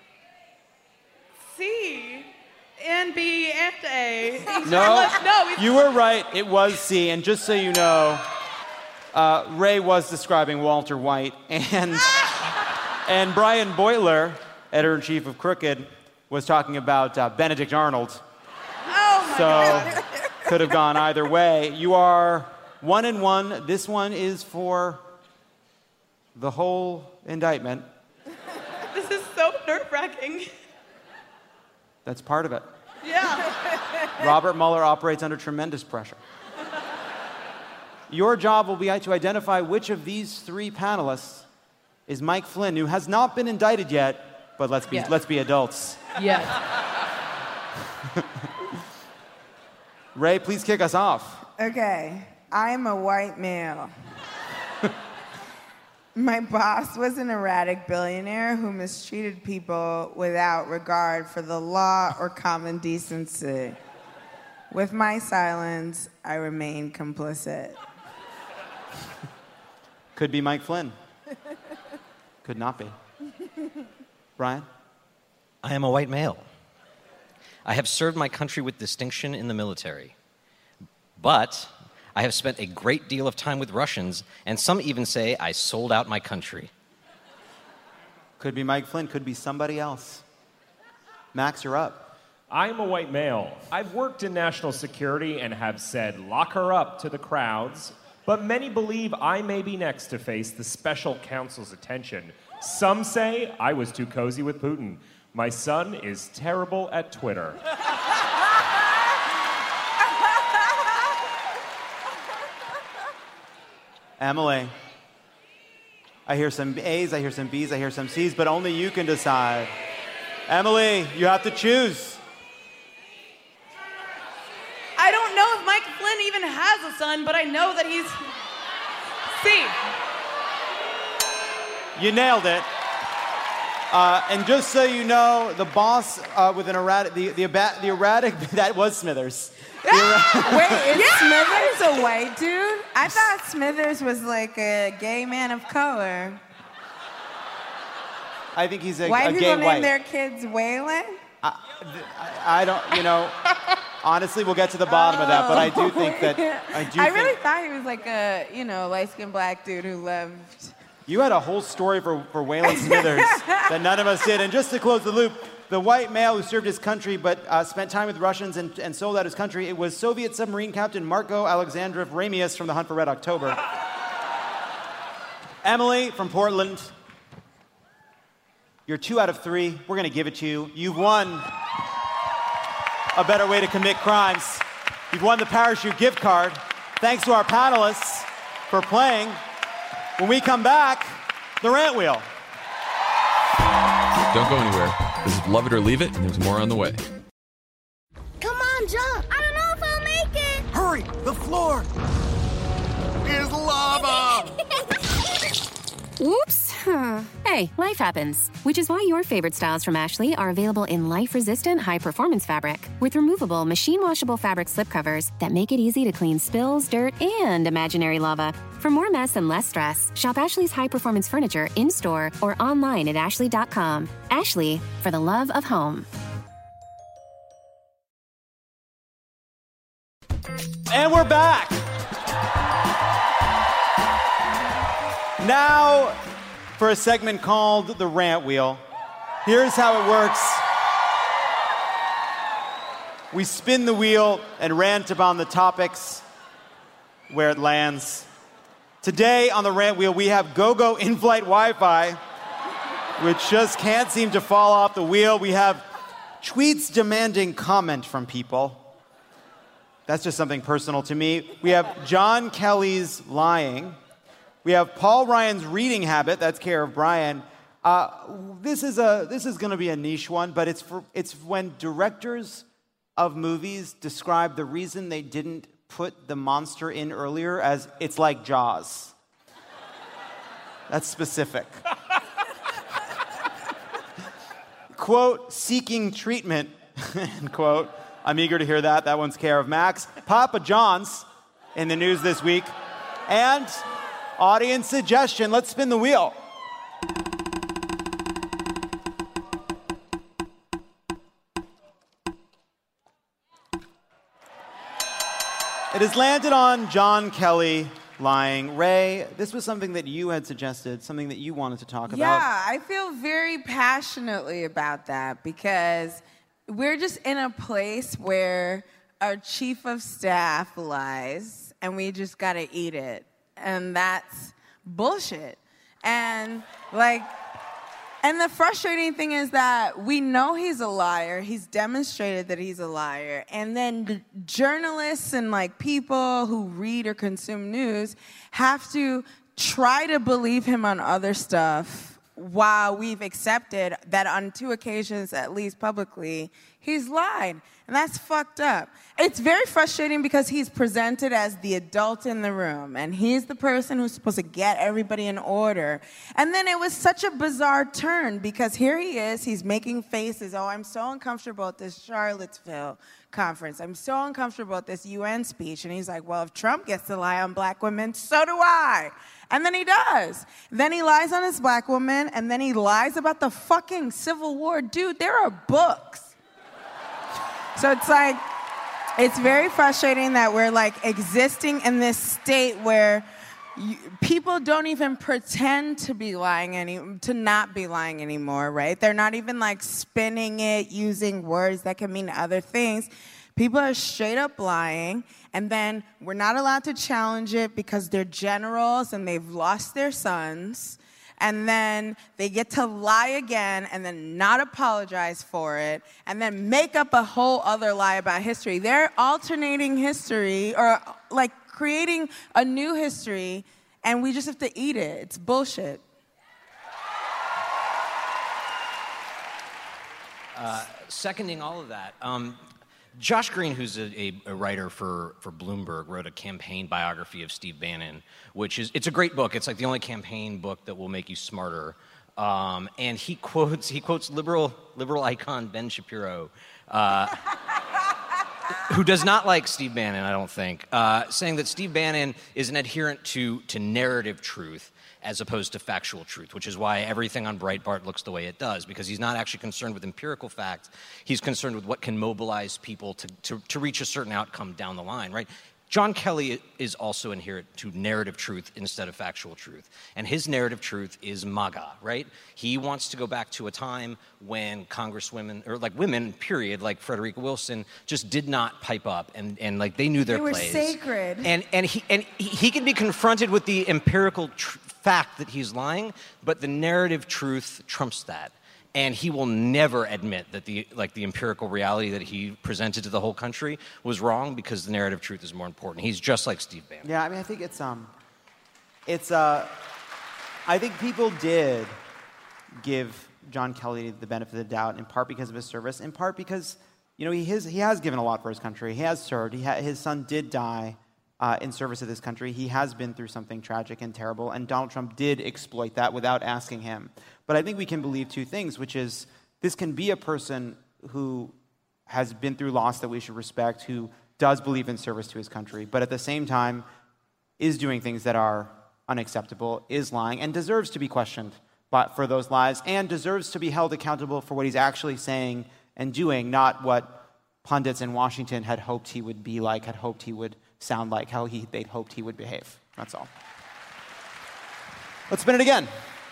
C and B and A. No, no, he's- you were right. It was C. And just so you know, uh, Ray was describing Walter White. And, and Brian Boitler, editor-in-chief of Crooked, was talking about uh, Benedict Arnold. Oh, my so God. could have gone either way. You are one and one. This one is for the whole indictment. This is so nerve-wracking. That's part of it. Yeah. Robert Mueller operates under tremendous pressure. Your job will be to identify which of these three panelists is Mike Flynn, who has not been indicted yet, but let's be, Yes. let's be adults. Yes. Ray, please kick us off. Okay, I'm a white male. My boss was an erratic billionaire who mistreated people without regard for the law or common decency. With my silence, I remain complicit. Could be Mike Flynn. Could not be. Brian? I am a white male. I have served my country with distinction in the military. But I have spent a great deal of time with Russians, and some even say I sold out my country. Could be Mike Flynn. Could be somebody else. Max, you're up. I'm a white male. I've worked in national security and have said, lock her up to the crowds, but many believe I may be next to face the special counsel's attention. Some say I was too cozy with Putin. My son is terrible at Twitter. Emily. I hear some A's, I hear some B's, I hear some C's, but only you can decide. Emily, you have to choose. I don't know if Mike Flynn even has a son, but I know that he's C. You nailed it. Uh, and just so you know, the boss uh, with an erratic, the, the, the erratic, that was Smithers. The erratic, Wait, is Smithers a white dude? I thought Smithers was like a gay man of color. I think he's a, White a people gay name white. their kids Waylon? I, I, I don't, you know, honestly, we'll get to the bottom of that, but I do think that, I do I think, really thought he was like a, you know, light-skinned black dude who loved... you had a whole story for, for Waylon Smithers that none of us did. And just to close the loop, the white male who served his country but uh, spent time with Russians and, and sold out his country, it was Soviet submarine captain Marko Alexandrov Ramius from the Hunt for Red October. Emily from Portland, you're two out of three. We're going to give it to you. You've won a better way to commit crimes. You've won the parachute gift card. Thanks to our panelists for playing. When we come back, the rant wheel. Don't go anywhere. This is Love It or Leave It, and there's more on the way. Come on, jump. I don't know if I'll make it. Hurry, the floor is lava. Whoops. Hey, life happens. Which is why your favorite styles from Ashley are available in life-resistant, high-performance fabric with removable, machine-washable fabric slipcovers that make it easy to clean spills, dirt, and imaginary lava. For more mess and less stress, shop Ashley's high-performance furniture in-store or online at ashley dot com. Ashley, for the love of home. And we're back. Now for a segment called The Rant Wheel. Here's how it works. We spin the wheel and rant about the topics where it lands. Today on The Rant Wheel, we have GoGo in-flight Wi-Fi, which just can't seem to fall off the wheel. We have tweets demanding comment from people. That's just something personal to me. We have John Kelly's lying. We have Paul Ryan's reading habit. That's care of Brian. Uh, this is a this is going to be a niche one, but it's for it's when directors of movies describe the reason they didn't put the monster in earlier as it's like Jaws. That's specific. Quote, seeking treatment, end quote. I'm eager to hear that. That one's care of Max. Papa John's in the news this week. And audience suggestion. Let's spin the wheel. It has landed on John Kelly lying. Ray, this was something that you had suggested, something that you wanted to talk about. Yeah, I feel very passionately about that because we're just in a place where our chief of staff lies and we just gotta eat it. And that's bullshit. And like, and the frustrating thing is that we know he's a liar. He's demonstrated that he's a liar. And then the journalists and like people who read or consume news have to try to believe him on other stuff while we've accepted that on two occasions, at least publicly, he's lied. And that's fucked up. It's very frustrating because he's presented as the adult in the room, and he's the person who's supposed to get everybody in order. And then it was such a bizarre turn because here he is, he's making faces. Oh, I'm so uncomfortable at this Charlottesville conference. I'm so uncomfortable at this U N speech. And he's like, well, if Trump gets to lie on black women, so do I. And then he does. Then he lies on his black woman, and then he lies about the fucking Civil War. Dude, there are books. So it's like, it's very frustrating that we're like existing in this state where you, people don't even pretend to be lying any, to not be lying anymore, right? They're not even like spinning it using words that can mean other things. People are straight up lying, and then we're not allowed to challenge it because they're generals and they've lost their sons. And then they get to lie again and then not apologize for it and then make up a whole other lie about history. They're alternating history or like creating a new history, and we just have to eat it. It's bullshit. Uh, seconding all of that, um, Josh Green, who's a, a, a writer for, for Bloomberg, wrote a campaign biography of Steve Bannon, which is, it's a great book. It's like the only campaign book that will make you smarter. Um, and he quotes, he quotes liberal, liberal icon Ben Shapiro, uh, who does not like Steve Bannon, I don't think, uh, saying that Steve Bannon is an adherent to, to narrative truth as opposed to factual truth, which is why everything on Breitbart looks the way it does, because he's not actually concerned with empirical fact. He's concerned with what can mobilize people to, to, to reach a certain outcome down the line, right? John Kelly is also adherent to narrative truth instead of factual truth. And his narrative truth is MAGA, right? He wants to go back to a time when congresswomen, or like women, period, like Frederica Wilson, just did not pipe up and, and like they knew their They were place. sacred. And, and, he, and he, he can be confronted with the empirical tr- fact that he's lying, but the narrative truth trumps that. And he will never admit that the like the empirical reality that he presented to the whole country was wrong because the narrative truth is more important. He's just like Steve Bannon. Yeah, I mean, I think it's um, it's uh, I think people did give John Kelly the benefit of the doubt in part because of his service, in part because you know he has he has given a lot for his country. He has served. He ha- his son did die uh, in service of this country. He has been through something tragic and terrible, and Donald Trump did exploit that without asking him. But I think we can believe two things, which is this can be a person who has been through loss that we should respect, who does believe in service to his country, but at the same time is doing things that are unacceptable, is lying, and deserves to be questioned by, for those lies, and deserves to be held accountable for what he's actually saying and doing, not what pundits in Washington had hoped he would be like, had hoped he would sound like, how he, they'd hoped he would behave. That's all. Let's spin it again.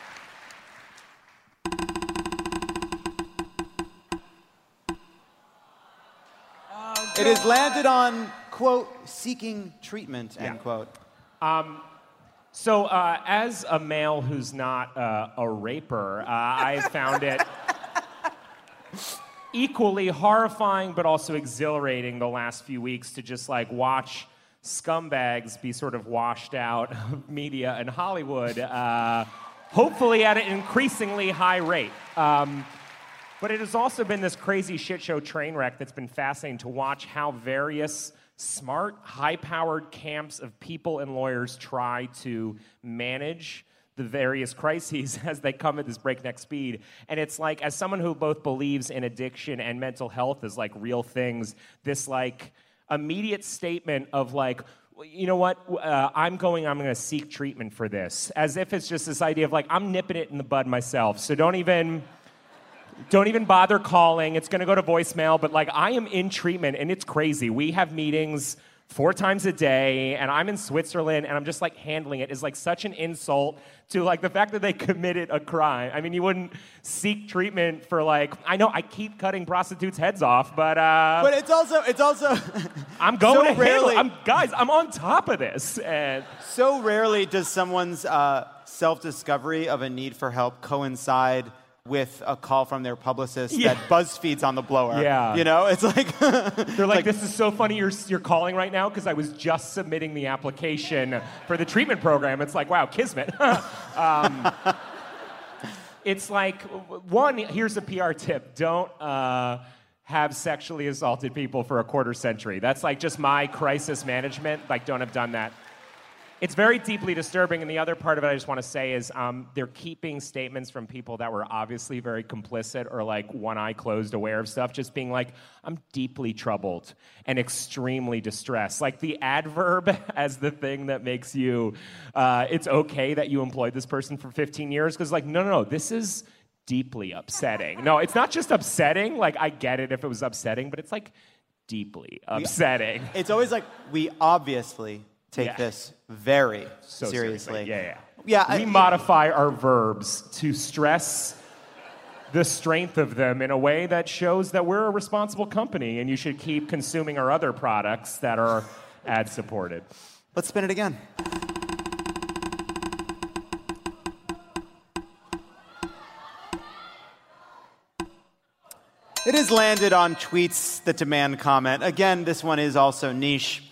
It has landed on, quote, seeking treatment, end Yeah. quote. Um, so uh, as a male who's not uh, a raper, uh, I found it equally horrifying but also exhilarating the last few weeks to just like watch scumbags be sort of washed out of media and Hollywood, uh, hopefully at an increasingly high rate. Um, but it has also been this crazy shit show train wreck that's been fascinating to watch how various smart, high-powered camps of people and lawyers try to manage the various crises as they come at this breakneck speed. And it's like, as someone who both believes in addiction and mental health as like real things, this like immediate statement of like, you know what, uh, I'm going, I'm gonna seek treatment for this. As if it's just this idea of like, I'm nipping it in the bud myself, so don't even, don't even bother calling, it's gonna go to voicemail, but like, I am in treatment and it's crazy. We have meetings four times a day, and I'm in Switzerland, and I'm just like handling it is like such an insult to like the fact that they committed a crime. I mean, you wouldn't seek treatment for like, I know I keep cutting prostitutes' heads off, but uh But it's also it's also I'm going so to handle rarely, it. I'm guys, I'm on top of this. And so rarely does someone's uh, self-discovery of a need for help coincide with a call from their publicist Yeah. that BuzzFeed's on the blower. Yeah. You know, it's like they're like, this is so funny you're you're calling right now because I was just submitting the application for the treatment program. It's like, wow, kismet. um, it's like, one, here's a P R tip. Don't uh, have sexually assaulted people for a quarter century. That's like just my crisis management. Like, don't have done that. It's very deeply disturbing, and the other part of it I just want to say is um, they're keeping statements from people that were obviously very complicit or like one eye closed aware of stuff, just being like, I'm deeply troubled and extremely distressed. Like the adverb as the thing that makes you, uh, it's okay that you employed this person for fifteen years, because like, no, no, no, this is deeply upsetting. No, it's not just upsetting, like I get it if it was upsetting, but it's like deeply upsetting. We, it's always like, we obviously take Yeah. this very So seriously. Yeah, yeah. Yeah, we I- modify our verbs to stress the strength of them in a way that shows that we're a responsible company and you should keep consuming our other products that are ad-supported. Let's spin it again. It has landed on tweets that demand comment. Again, this one is also niche.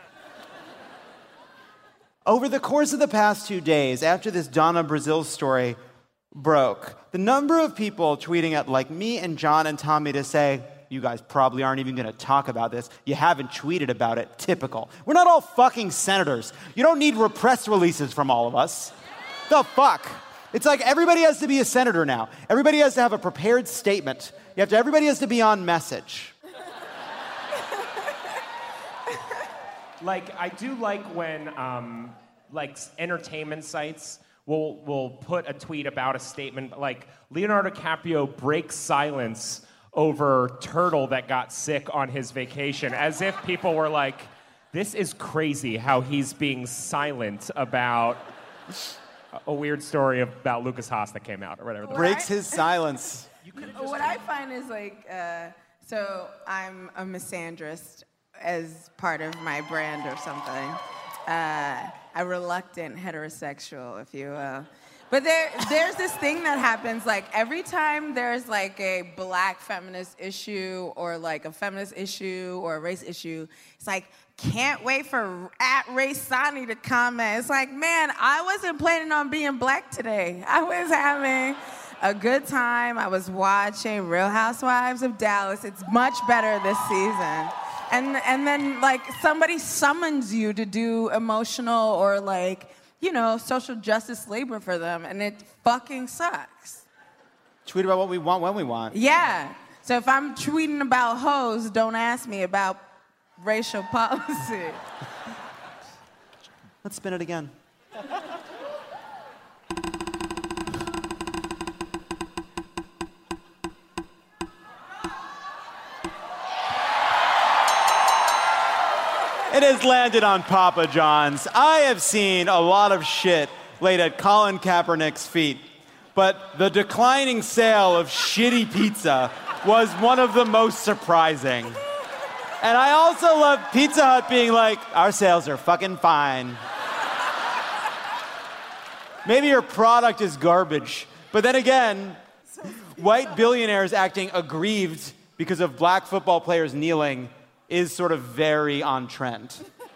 Over the course of the past two days, after this Donna Brazile story broke, the number of people tweeting at like me and John and Tommy to say, you guys probably aren't even going to talk about this. You haven't tweeted about it. Typical. We're not all fucking senators. You don't need press releases from all of us. The fuck? It's like everybody has to be a senator now. Everybody has to have a prepared statement. You have to, everybody has to be on message. Like, I do like when, um, like, entertainment sites will will put a tweet about a statement, like, Leonardo DiCaprio breaks silence over turtle that got sick on his vacation, as if people were like, this is crazy how he's being silent about a weird story about Lucas Haas that came out, or whatever. Breaks his silence. What I find is like, uh, so I'm a misandrist as part of my brand or something. Uh, a reluctant heterosexual, if you will. But there, there's this thing that happens, like every time there's like a black feminist issue or like a feminist issue or a race issue, it's like, can't wait for at Ray Sani to comment. It's like, man, I wasn't planning on being black today. I was having a good time. I was watching Real Housewives of Dallas. It's much better this season. And and then like somebody summons you to do emotional or like, you know, social justice labor for them, and it fucking sucks. Tweet about what we want when we want. Yeah. So if I'm tweeting about hoes, don't ask me about racial policy. Let's spin it again. It has landed on Papa John's. I have seen a lot of shit laid at Colin Kaepernick's feet, but the declining sale of shitty pizza was one of the most surprising. And I also love Pizza Hut being like, our sales are fucking fine. Maybe your product is garbage, but then again, white billionaires acting aggrieved because of black football players kneeling is sort of very on trend.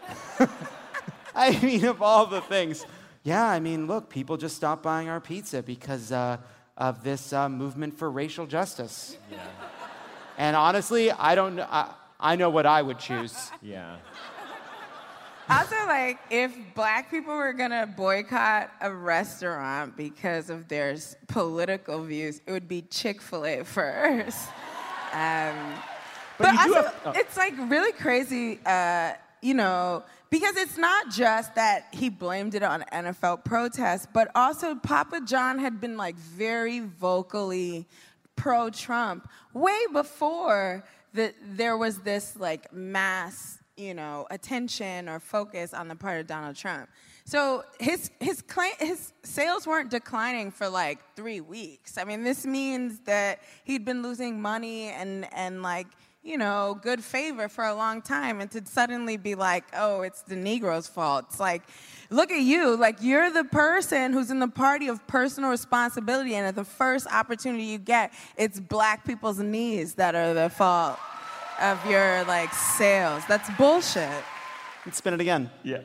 I mean, of all the things. Yeah, I mean, look, people just stopped buying our pizza because uh, of this uh, movement for racial justice. Yeah. And honestly, I don't know. I, I know what I would choose. Yeah. Also, like, if black people were gonna boycott a restaurant because of their s- political views, it would be Chick-fil-A first. Um, But but you do also, have- oh. it's like really crazy, uh, you know, because it's not just that he blamed it on N F L protests, but also Papa John had been like very vocally pro-Trump way before the, there was this like mass, you know, attention or focus on the part of Donald Trump. So his his claim, his sales weren't declining for like three weeks. I mean, this means that he'd been losing money and and like, you know, good favor for a long time, and to suddenly be like, oh, it's the Negro's fault. It's like, look at you, like you're the person who's in the party of personal responsibility, and at the first opportunity you get, it's black people's knees that are the fault of your like sales. That's bullshit. Let's spin it again. Yeah.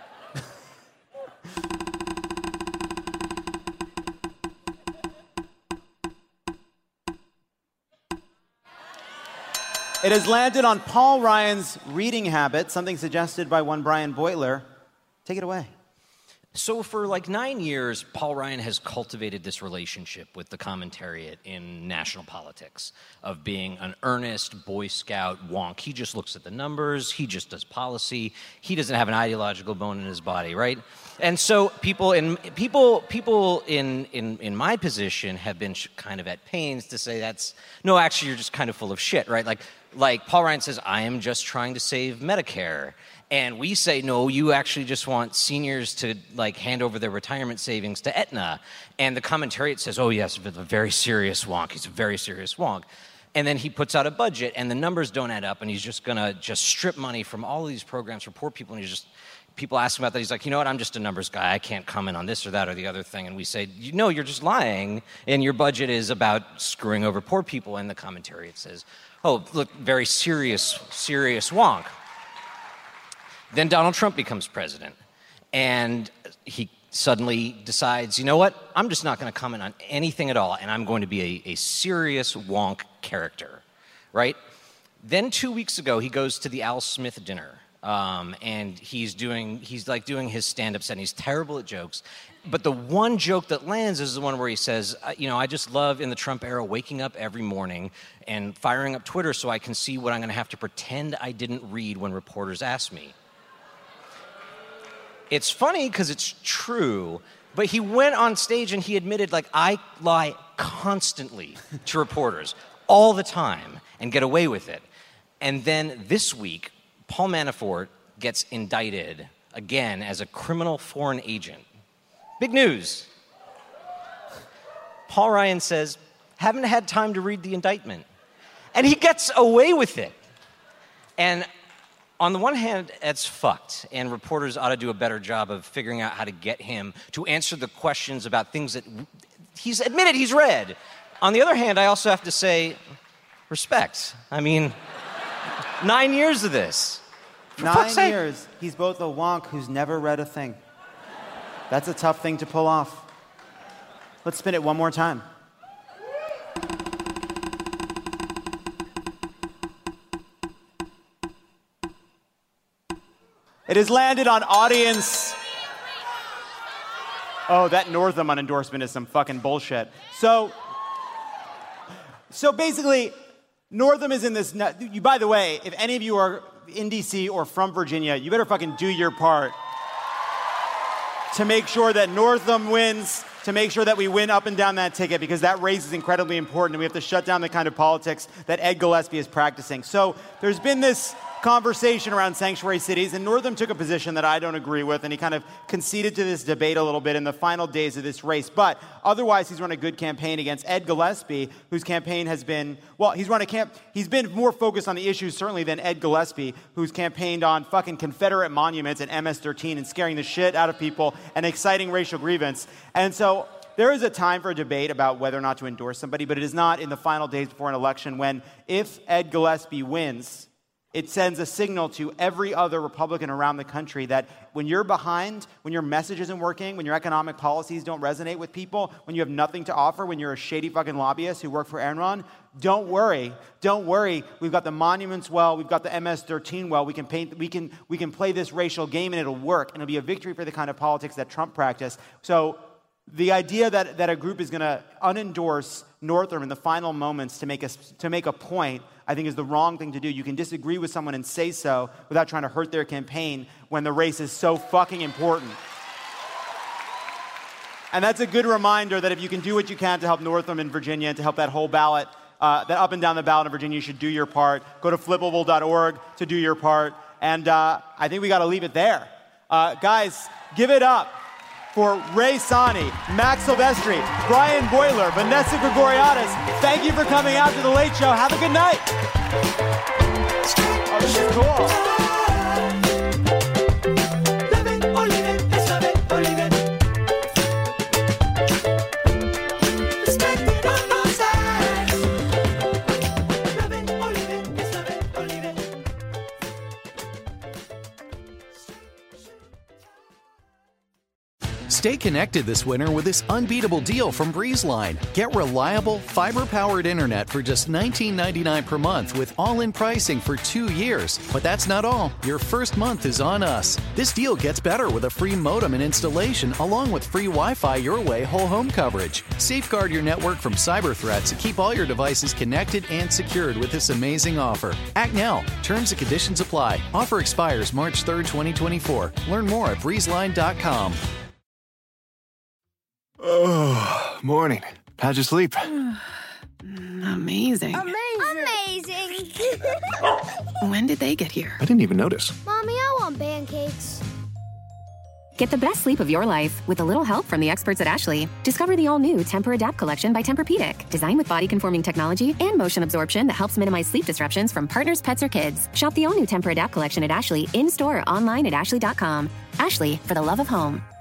It has landed on Paul Ryan's reading habit, something suggested by one Brian Beutler. Take it away. So for like nine years, Paul Ryan has cultivated this relationship with the commentariat in national politics of being an earnest Boy Scout wonk. He just looks at the numbers. He just does policy. He doesn't have an ideological bone in his body, right? And so people in people people in in in my position have been sh- kind of at pains to say that's no, actually you're just kind of full of shit, right? Like like Paul Ryan says, I am just trying to save Medicare. And we say, no, you actually just want seniors to like hand over their retirement savings to Aetna. And the commentariat says, oh yes, a very serious wonk. He's a very serious wonk. And then he puts out a budget and the numbers don't add up and he's just gonna just strip money from all of these programs for poor people. And he's just, people ask him about that. He's like, you know what, I'm just a numbers guy. I can't comment on this or that or the other thing. And we say, no, you're just lying. And your budget is about screwing over poor people. And the commentariat says, oh, look, very serious, serious wonk. Then Donald Trump becomes president, and he suddenly decides, you know what, I'm just not going to comment on anything at all, and I'm going to be a, a serious wonk character, right? Then two weeks ago, he goes to the Al Smith dinner, um, and he's doing, he's like doing his stand-up set, and he's terrible at jokes. But the one joke that lands is the one where he says, you know, I just love in the Trump era waking up every morning and firing up Twitter so I can see what I'm going to have to pretend I didn't read when reporters ask me. It's funny because it's true, but he went on stage and he admitted, like, I lie constantly to reporters all the time and get away with it. And then this week, Paul Manafort gets indicted again as a criminal foreign agent. Big news. Paul Ryan says, haven't had time to read the indictment. And he gets away with it. And on the one hand, it's fucked, and reporters ought to do a better job of figuring out how to get him to answer the questions about things that he's admitted he's read. On the other hand, I also have to say, respect. I mean, nine years of this. For fuck's Nine sake. years. He's both a wonk who's never read a thing. That's a tough thing to pull off. Let's spin it one more time. It has landed on audience. Oh, that Northam on endorsement is some fucking bullshit. So, so basically, Northam is in this. You, by the way, if any of you are in D C or from Virginia, you better fucking do your part to make sure that Northam wins, to make sure that we win up and down that ticket, because that race is incredibly important, and we have to shut down the kind of politics that Ed Gillespie is practicing. So there's been this conversation around sanctuary cities, and Northam took a position that I don't agree with, and he kind of conceded to this debate a little bit in the final days of this race. But otherwise, he's run a good campaign against Ed Gillespie, whose campaign has been, well, he's run a camp, he's been more focused on the issues, certainly, than Ed Gillespie, who's campaigned on fucking Confederate monuments and M S thirteen and scaring the shit out of people and exciting racial grievance. And so there is a time for a debate about whether or not to endorse somebody, but it is not in the final days before an election when, if Ed Gillespie wins, it sends a signal to every other Republican around the country that when you're behind, when your message isn't working, when your economic policies don't resonate with people, when you have nothing to offer, when you're a shady fucking lobbyist who work for Enron, don't worry. Don't worry. We've got the monuments well. We've got the M S thirteen well. We can paint. We can. We can play this racial game, and it'll work. And it'll be a victory for the kind of politics that Trump practiced. So the idea that, that a group is going to unendorse Northam in the final moments to make a to make a point, I think, is the wrong thing to do. You can disagree with someone and say so without trying to hurt their campaign when the race is so fucking important. And that's a good reminder that if you can do what you can to help Northam in Virginia and to help that whole ballot, uh, that up and down the ballot in Virginia, you should do your part. Go to flippable dot org to do your part. And uh, I think we got to leave it there. Uh, guys, give it up for Ray Sani, Max Silvestri, Brian Boiler, Vanessa Gregoriadis. Thank you for coming out to The Late Show. Have a good night. Oh, this is cool. Stay connected this winter with this unbeatable deal from BreezeLine. Get reliable, fiber-powered internet for just nineteen ninety-nine per month with all-in pricing for two years. But that's not all. Your first month is on us. This deal gets better with a free modem and installation along with free Wi-Fi your way whole home coverage. Safeguard your network from cyber threats and keep all your devices connected and secured with this amazing offer. Act now. Terms and conditions apply. Offer expires March third, twenty twenty-four. Learn more at breezeline dot com. Oh, morning. How'd you sleep? Amazing. Amazing. Amazing. When did they get here? I didn't even notice. Mommy, I want pancakes. Get the best sleep of your life with a little help from the experts at Ashley. Discover the all-new Tempur-Adapt collection by Tempur-Pedic, designed with body-conforming technology and motion absorption that helps minimize sleep disruptions from partners, pets, or kids. Shop the all-new Tempur-Adapt collection at Ashley in-store or online at ashley dot com. Ashley, for the love of home.